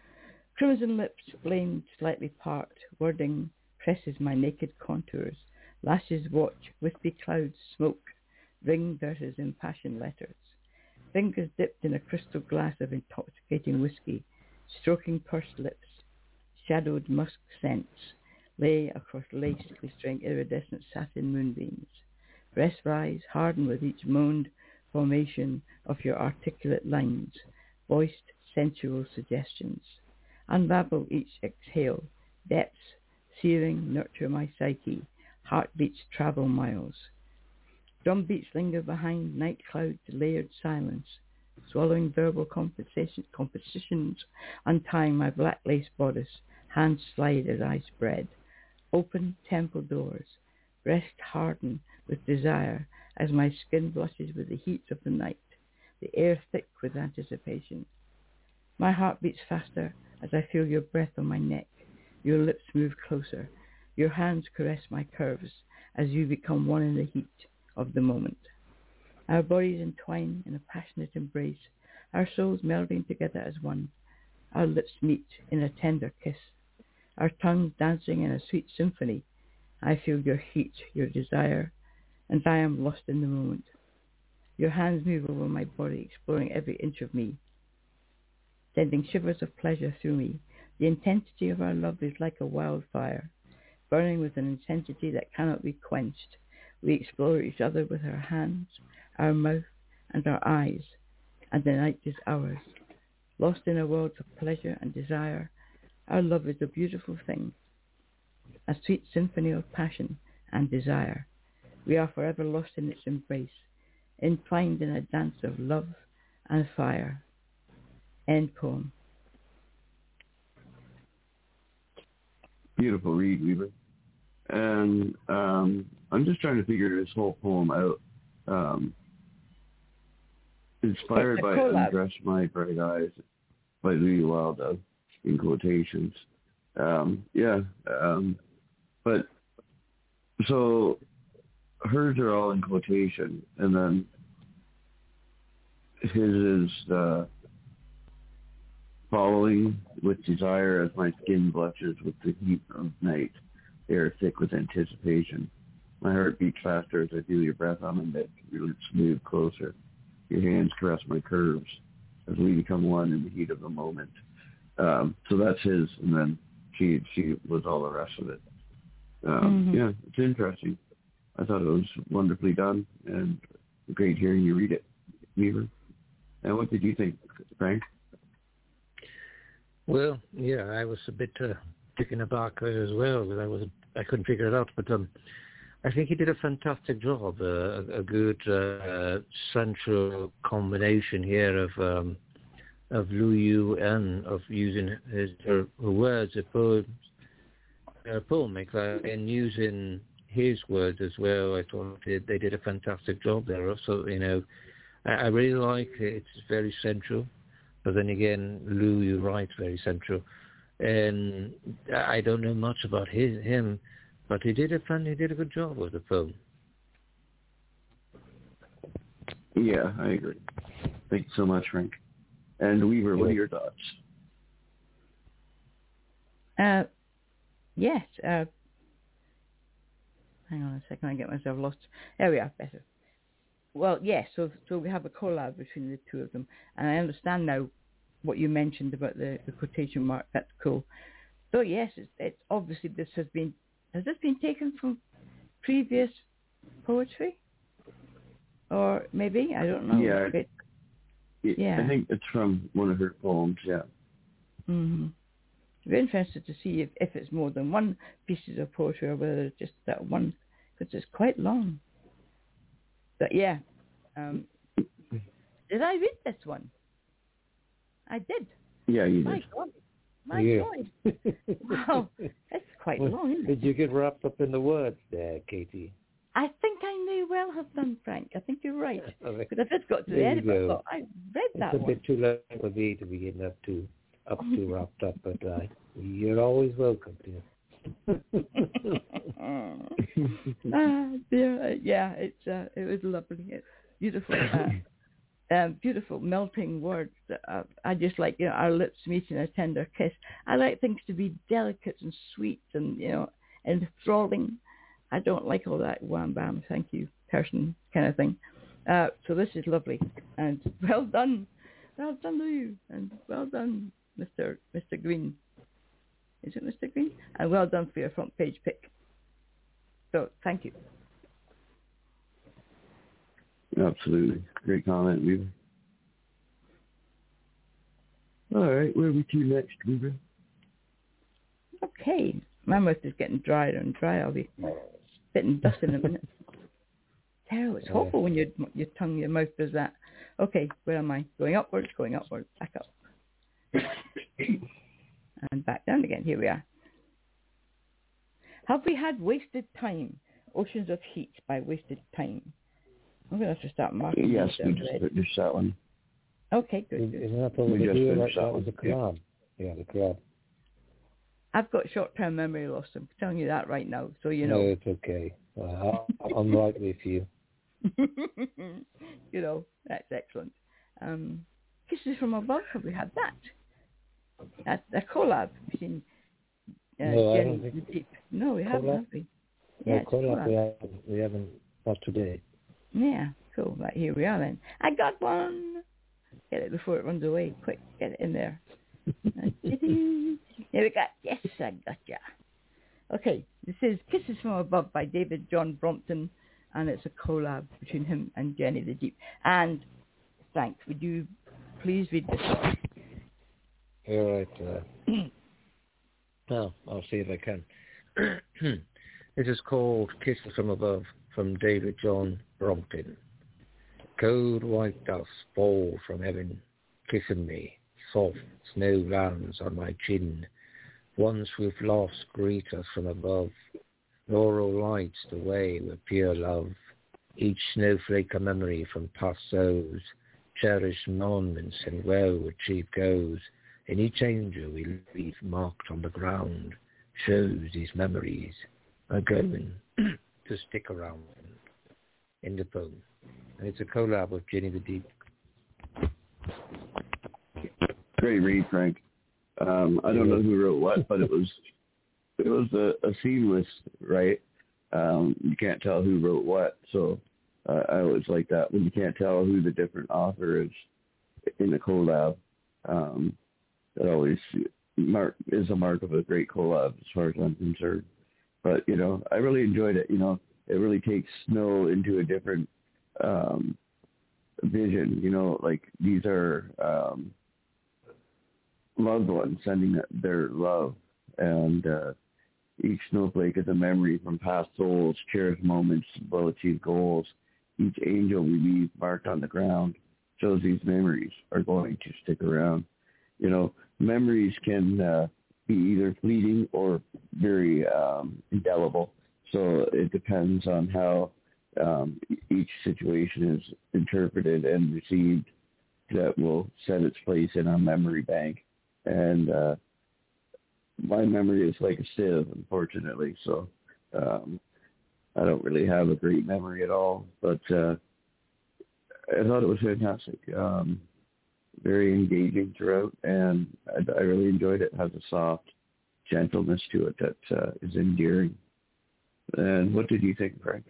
Crimson lips flamed slightly part, wording presses my naked contours, lashes watch wispy clouds smoke, ring verses impassioned letters. Fingers dipped in a crystal glass of intoxicating whiskey, stroking pursed lips, shadowed musk scents, lay across lace glistering iridescent satin moonbeams. Breast rise, harden with each moaned formation of your articulate lines, voiced sensual suggestions. Unravel each exhale, depths, searing, nurture my psyche, heartbeats travel miles. Drumbeats linger behind night clouds, layered silence, swallowing verbal compositions, untying my black lace bodice, hands slide as I spread. Open temple doors, breast harden with desire as my skin blushes with the heat of the night, the air thick with anticipation. My heart beats faster as I feel your breath on my neck, your lips move closer, your hands caress my curves as you become one in the heat of the moment. Our bodies entwine in a passionate embrace, our souls melding together as one. Our lips meet in a tender kiss, our tongues dancing in a sweet symphony. I feel your heat, your desire, and I am lost in the moment. Your hands move over my body, exploring every inch of me, sending shivers of pleasure through me. The intensity of our love is like a wildfire, burning with an intensity that cannot be quenched. We explore each other with our hands, our mouth, and our eyes, and the night is ours. Lost in a world of pleasure and desire, our love is a beautiful thing, a sweet symphony of passion and desire. We are forever lost in its embrace, entwined in a dance of love and fire. End poem. Beautiful read, Weaver. And I'm just trying to figure this whole poem out. Inspired by Undress My Bright Eyes by Luyu Wild Dove, in quotations. But so hers are all in quotation, and then his is following with desire as my skin blushes with the heat of night, air thick with anticipation. My heart beats faster as I feel your breath on my neck, your lips move closer. Your hands caress my curves as we become one in the heat of the moment. So that's his, and then she was all the rest of it. Yeah, it's interesting. I thought it was wonderfully done, and great hearing you read it, Weaver. And what did you think, Frank? Well, yeah, I was a bit taken aback as well, because I couldn't figure it out, but I think he did a fantastic job, a good central combination here of Luyu and of using her words, a poem, and using his words as well. I thought they did a fantastic job there. Also, I really like it. It's very central, but then again, Luyu writes very central, and I don't know much about him. But he did a good job with the poem. Yeah, I agree. Thank you so much, Frank. And Weaver, what are your thoughts? Yes. Hang on a second, I get myself lost. There we are, better. Well, yes, so we have a collab between the two of them, and I understand now what you mentioned about the quotation mark. That's cool. So yes, it's obviously has this been taken from previous poetry? Or maybe, I don't know. Yeah. I think it's from one of her poems, yeah. Mm-hmm. I'm interested to see if it's more than one piece of poetry or whether it's just that one, because it's quite long. But yeah. Did I read this one? I did. Yeah, you My did. God. My God. Wow. That's quite long, isn't it? Did you get wrapped up in the words there, Katie? I think I may well have done, Frank. I think you're right. Because I just got to the There end, you I go. thought, I read that It's a one. bit too long for me to be getting up to wrapped up, but you're always welcome, dear. Dear, yeah, it was lovely. It's beautiful. Beautiful melting words. I just like, our lips meeting a tender kiss. I like things to be delicate and sweet and, enthralling. I don't like all that wham bam, thank you, person kind of thing. So this is lovely, and well done to you, and well done, Mr. Green. Is it Mr. Green? And well done for your front page pick. So thank you. Absolutely, great comment, Weaver. All right, where are we to next, Weaver? Okay, my mouth is getting drier and drier. I'll be spitting dust in a minute. Terrible. It's awful when your mouth does that. Okay, where am I? Going upwards, back up. And back down again. Here we are. Have we had wasted time? Oceans of Heat by Wasted Time. I'm going to have to start marking. Yes, we just finished that one. Okay, good. Isn't that what we just finished that was the collab? Yeah, the collab. I've got short-term memory loss. I'm telling you that right now, so you know. No, it's okay. I'm right with you. That's excellent. Kisses from Above, have we had that? That's a collab between Jenny the Deep. No, we haven't, have we? Yeah, collab we haven't got today. Yeah, cool. Right, here we are then. I got one. Get it before it runs away. Quick, get it in there. Here we go. Yes, I gotcha. Okay, this is Kisses from Above by David John Brompton, and it's a collab between him and Jenny the Deep. And Frank, would you please read this one? All right. Well, I'll see if I can. This is called Kisses from Above from David John Brompton. Cold white dust fall from heaven, kissing me. Soft snow lands on my chin. Once we've lost, greet us from above. Laurel lights the way with pure love. Each snowflake a memory from past souls. Cherished moments and well-achieved goals. In each angel we leave marked on the ground. Shows these memories are going to stick around in the poem. And it's a collab with Jenny the Deep. Great read, Frank. I don't know who wrote what, but it was a seamless, right? You can't tell who wrote what, so I always like that when you can't tell who the different author is in a collab. That always is a mark of a great collab as far as I'm concerned. But I really enjoyed it. It really takes snow into a different vision. Like these are loved ones sending their love, and each snowflake is a memory from past souls, cherished moments, well-achieved goals. Each angel we leave marked on the ground shows these memories are going to stick around. Memories can be either fleeting or very indelible. So it depends on how each situation is interpreted and received that will set its place in our memory bank. And my memory is like a sieve, unfortunately. So I don't really have a great memory at all. But I thought it was fantastic. Very engaging throughout, and I really enjoyed it. It has a soft gentleness to it that is endearing. And what did you think, Frank?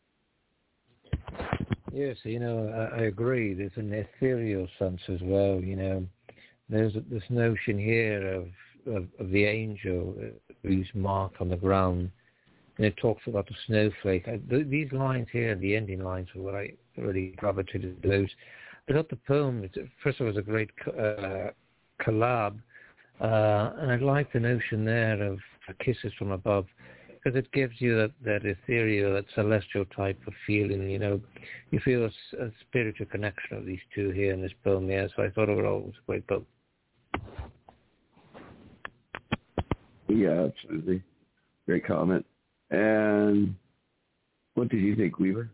Yes, I agree. There's an ethereal sense as well. There's this notion here of the angel who's marked on the ground, and it talks about the snowflake. These lines here, the ending lines, are what I really gravitated to those. I thought the poem, first of all, was a great collab, and I like the notion there of kisses from above, because it gives you that ethereal, that celestial type of feeling. You feel a spiritual connection of these two here in this poem. Yeah, so I thought overall it was a great poem. Yeah, absolutely. Great comment. And what did you think, Weaver?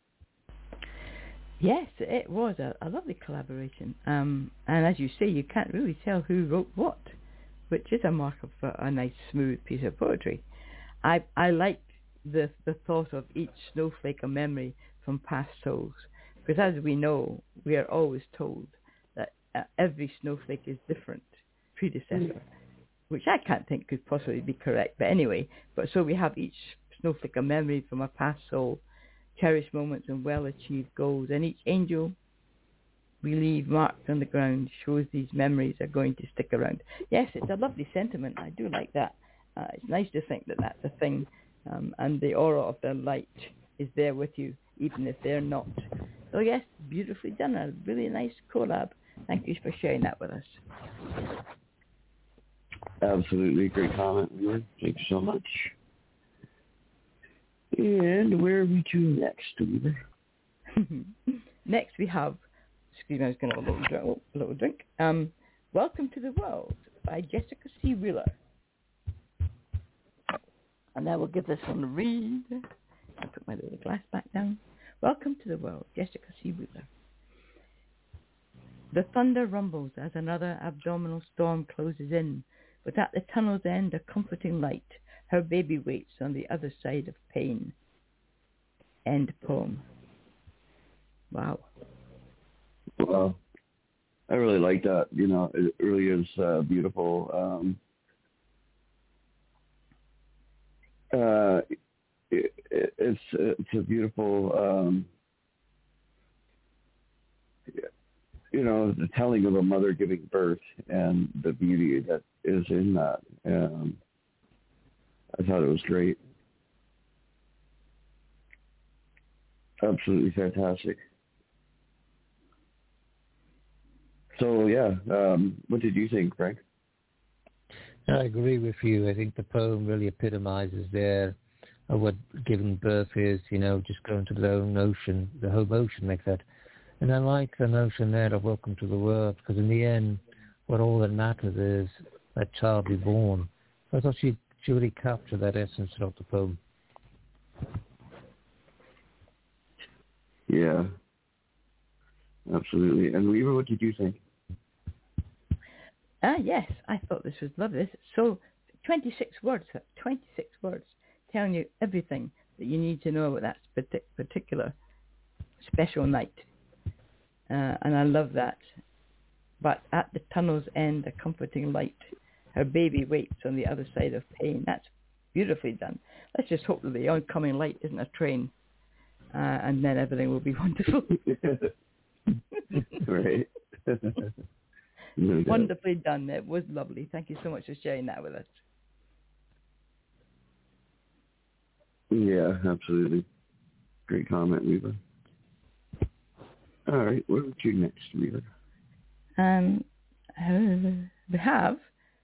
Yes, it was a lovely collaboration. And as you say, you can't really tell who wrote what, which is a mark of a nice, smooth piece of poetry. I like the thought of each snowflake a memory from past souls, because as we know, we are always told that every snowflake is different predecessor, which I can't think could possibly be correct. But anyway, so we have each snowflake a memory from a past soul, cherished moments and well-achieved goals, and each angel we leave marked on the ground shows these memories are going to stick around. Yes, it's a lovely sentiment. I do like that. It's nice to think that that's a thing, and the aura of their light is there with you, even if they're not. So yes, beautifully done. A really nice collab. Thank you for sharing that with us. Absolutely. Great comment, Weaver. Thank you so much. And where are we to next, Weaver? Next we have, excuse me, I was going to have a little drink. Welcome to the World by Jessica C. Wheeler. And I will give this one a read. I'll put my little glass back down. Welcome to the World, Jessica C. Wheeler. The thunder rumbles as another abdominal storm closes in, but at the tunnel's end a comforting light. Her baby waits on the other side of pain. End poem. Wow. Wow. I really like that. It really is beautiful. It's a beautiful, the telling of a mother giving birth and the beauty that is in that. I thought it was great. Absolutely fantastic. So, yeah, what did you think, Frank? I agree with you. I think the poem really epitomizes there what giving birth is, just going to the whole notion, the whole motion like that. And I like the notion there of welcome to the world, because in the end, what all that matters is that child be born. I thought she really captured that essence of the poem. Yeah, absolutely. And Weaver, what did you think? Yes, I thought this was lovely. So 26 words telling you everything that you need to know about that particular special night. And I love that. But at the tunnel's end, a comforting light. Her baby waits on the other side of pain. That's beautifully done. Let's just hope that the oncoming light isn't a train. And then everything will be wonderful. Right. Wonderfully done. It was lovely. Thank you so much for sharing that with us. Yeah, absolutely. Great comment, Weaver. All right, what would you next, Weaver? We have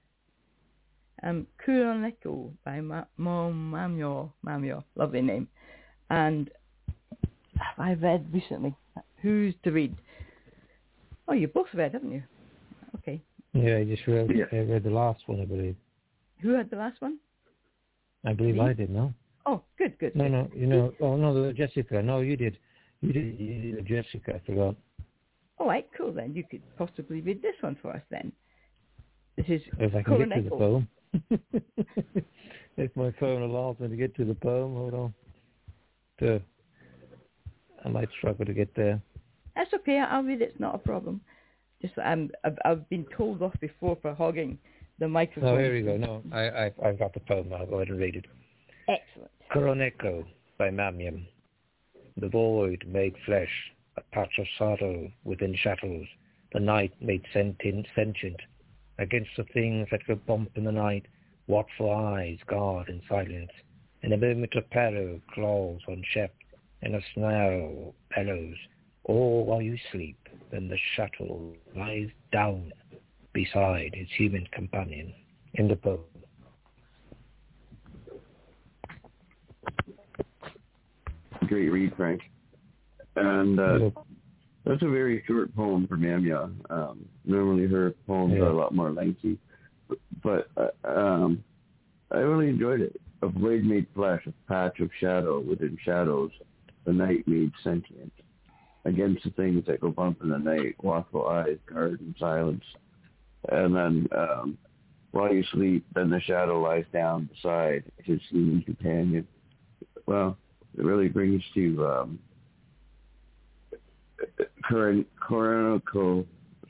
Kuroneko by Mamyo. Lovely name. And I read recently. Who's to read? Oh, you both read, haven't you? Okay. Yeah, I just read. Yeah. I read the last one, I believe. Who had the last one? I believe Me? I did. No. Oh, good. No. Oh no, Jessica. No, you did. You did Jessica. I forgot. All right, cool then. You could possibly read this one for us then. This is if I can get to the poem. If my phone allows me to get to the poem, hold on. I might struggle to get there. That's okay. I'll read it. It's not a problem. Just I've been told off before for hogging the microphone. Oh, here we go. No, I've got the poem now. I'll go ahead and read it. Excellent. Kuroneko by Mamiam. The void made flesh, a patch of sorrow within shadows. The night made sentient. Against the things that go bump in the night, watchful eyes guard in silence. In a moment of peril, claws on shaft, in a snarl bellows. All while you sleep, then the shuttle lies down beside its human companion in the poem. Great read, Frank. And that's a very short poem for Mamia. Normally her poems are a lot more lengthy. But I really enjoyed it. A blade made flesh, a patch of shadow within shadows. The night made sentient. Against the things that go bump in the night, watchful eyes guard in silence. And then while you sleep, then the shadow lies down beside his human companion. Well, it really brings to Kuroneko,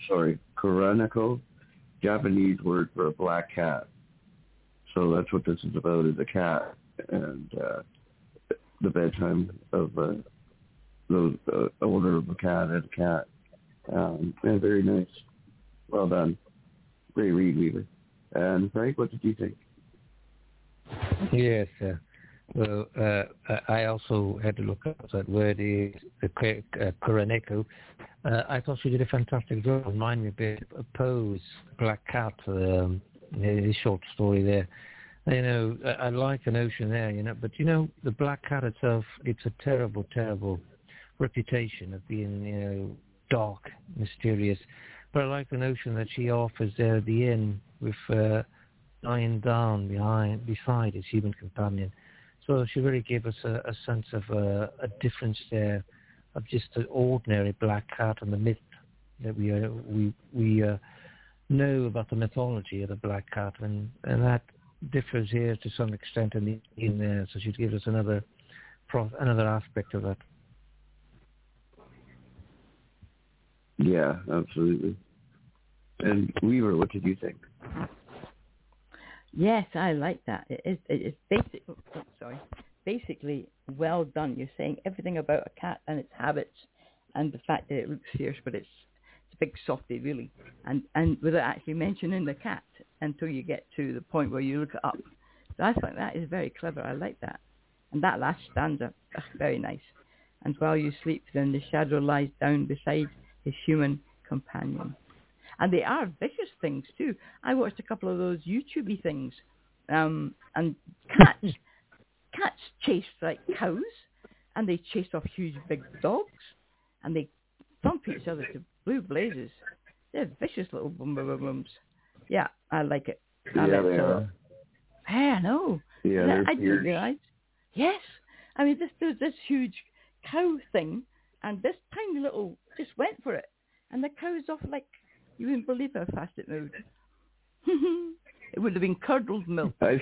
Japanese word for a black cat. So that's what this is about, is a cat and the bedtime of the owner of a cat and a cat. And very nice. Well done. Great read, Weaver. And Frank, what did you think? Yes, well, I also had to look up that word is Kuroneko. I thought she did a fantastic job. Remind me a bit of Poe's Black Cat, his short story there. You know, I like the notion there, you know, but you know, the Black Cat itself, it's a terrible, terrible reputation of being, you know, dark, mysterious. But I like the notion that she offers there at the end with lying down beside his human companion. So she really gave us a sense of a difference there, of just an ordinary black cat and the myth that we know about the mythology of the black cat, and that differs here to some extent in there. So she gives us another aspect of that. Yeah, absolutely. And Weaver, what did you think? Yes, I like that. It's basically well done. You're saying everything about a cat and its habits and the fact that it looks fierce, but it's a big softie, really. And without actually mentioning the cat until you get to the point where you look it up. So I think that is very clever. I like that. And that last stanza, very nice. And while you sleep, then the shadow lies down beside his human companion. And they are vicious things too. I watched a couple of those YouTube-y things, and cats chase like cows, and they chase off huge big dogs, and they thump each other to blue blazes. They're vicious little bums. Yeah, I like it. They are. Yeah, I know. Yeah, I didn't realize. Yes, I mean there's this huge cow thing, and this tiny little just went for it, and the cow's off like. You wouldn't believe how fast it moved. It would have been curdled milk. I've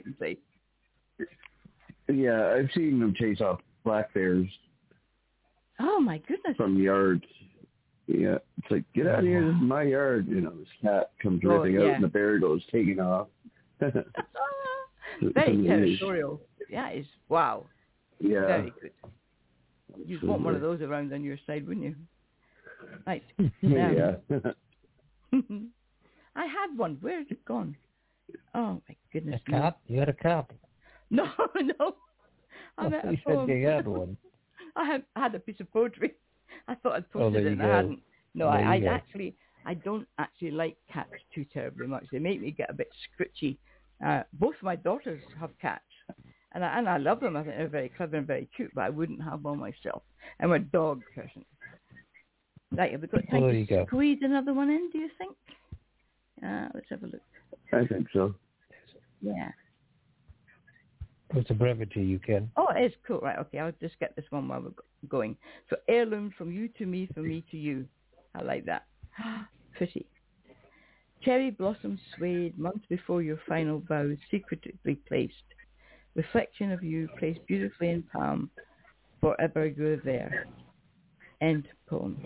seen them chase off black bears. Oh my goodness! From yards. Yeah, it's like, get out of here! This is my yard. You know, this cat comes ripping out, and the bear goes taking off. Very territorial. Yeah, it's wow. Yeah. Very good. You'd want one of those around on your side, wouldn't you? Right. Yeah. I had one. Where has it gone? Oh my goodness! A cat? You had a cat? No. You said you had one. I had a piece of poetry. I thought I'd posted it, and I hadn't. No, I don't actually like cats too terribly much. They make me get a bit scritchy. Both my daughters have cats, and I love them. I think they're very clever and very cute, but I wouldn't have one myself. I'm a dog person. Right, have we got time to squeeze another one in, do you think? Let's have a look. I think so. Yeah. With the brevity you can. Oh, it is cool. Right, okay, I'll just get this one while we're going. So, heirloom, from you to me, from me to you. I like that. Pretty. Cherry blossoms swayed months before your final vows secretly placed. Reflection of you placed beautifully in palm. Forever you're there. End poem.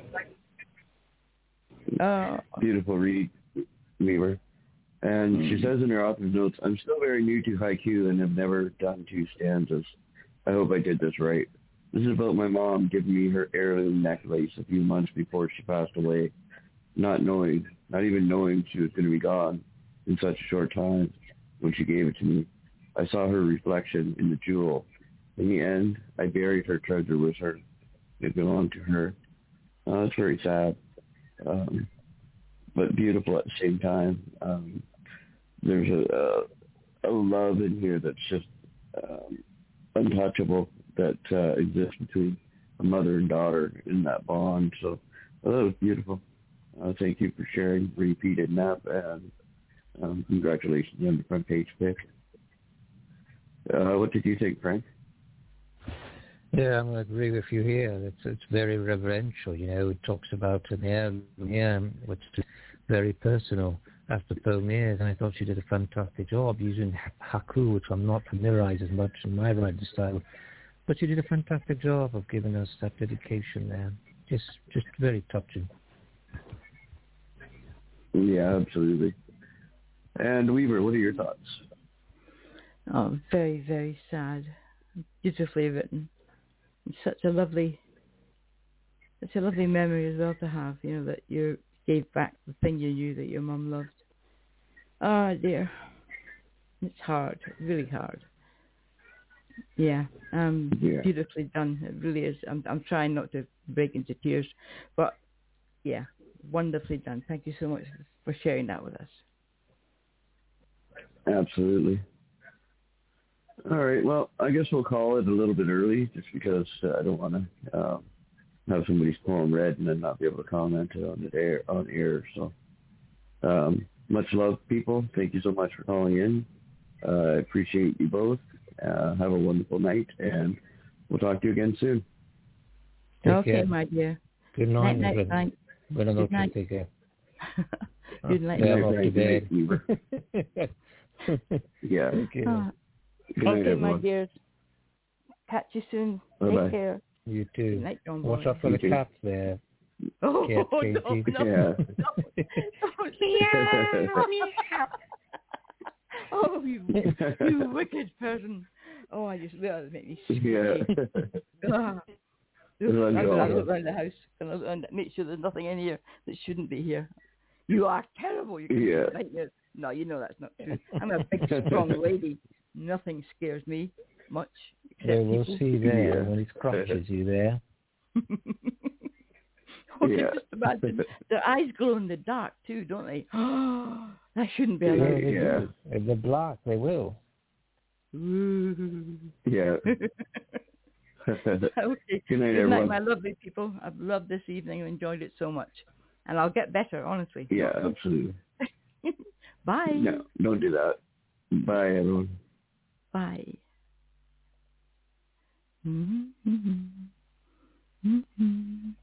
Beautiful read, Weaver. And she says in her author's notes, I'm still very new to haiku and have never done 2 stanzas. I hope I did this right. This is about my mom giving me her heirloom necklace a few months before she passed away, not even knowing she was going to be gone in such a short time when she gave it to me. I saw her reflection in the jewel. In the end, I buried her treasure with her. It belonged to her. It's very sad, but beautiful at the same time. There's a love in here that's just untouchable that exists between a mother and daughter in that bond. So that was beautiful. Thank you for sharing Repeated Nap, and congratulations on the front page pick. What did you think, Frank? Yeah, I'm going to agree with you here. It's very reverential, It talks about an heirloom, which is very personal as the poem is, and I thought she did a fantastic job using haiku, which I'm not familiarized as much in my writing style, but she did a fantastic job of giving us that dedication there. Just very touching. Yeah, absolutely. And Weaver, what are your thoughts? Oh, very, very sad. Beautifully written. It's such a lovely memory as well to have, that you gave back the thing you knew that your mum loved. Oh dear. It's hard, really hard. Yeah, beautifully done. It really is. I'm trying not to break into tears, but yeah, wonderfully done. Thank you so much for sharing that with us. Absolutely. All right. Well, I guess we'll call it a little bit early, just because I don't want to have somebody's poem read and then not be able to comment on air. So, much love, people. Thank you so much for calling in. I appreciate you both. Have a wonderful night, and we'll talk to you again soon. Okay, my dear. Good night. Night. Good night. Take care. Good night. I'm off to bed. Yeah. Okay. Good night, okay, everyone. my dears. Catch you soon. Bye-bye. Take care. You too. Good night, John. Watch out for the cats there. Oh, Cat, no. Yeah. Oh, you wicked person. Oh, that make me sick. Yeah. I'm going to look around the house and make sure there's nothing in here that shouldn't be here. You are terrible. You can nightmares. No, that's not true. I'm a big, strong lady. Nothing scares me much. Yeah, we'll see there when it crushes you there. Just imagine. Their eyes glow in the dark too, don't they? That shouldn't be allowed. Yeah. If they're black, they will. Ooh. Yeah. Okay. Good night, Good everyone. night, my lovely people. I've loved this evening. I enjoyed it so much. And I'll get better, honestly. Yeah, absolutely. Bye. No, don't do that. Bye, everyone. Bye. Mm-hmm. Mm-hmm. Mm-hmm.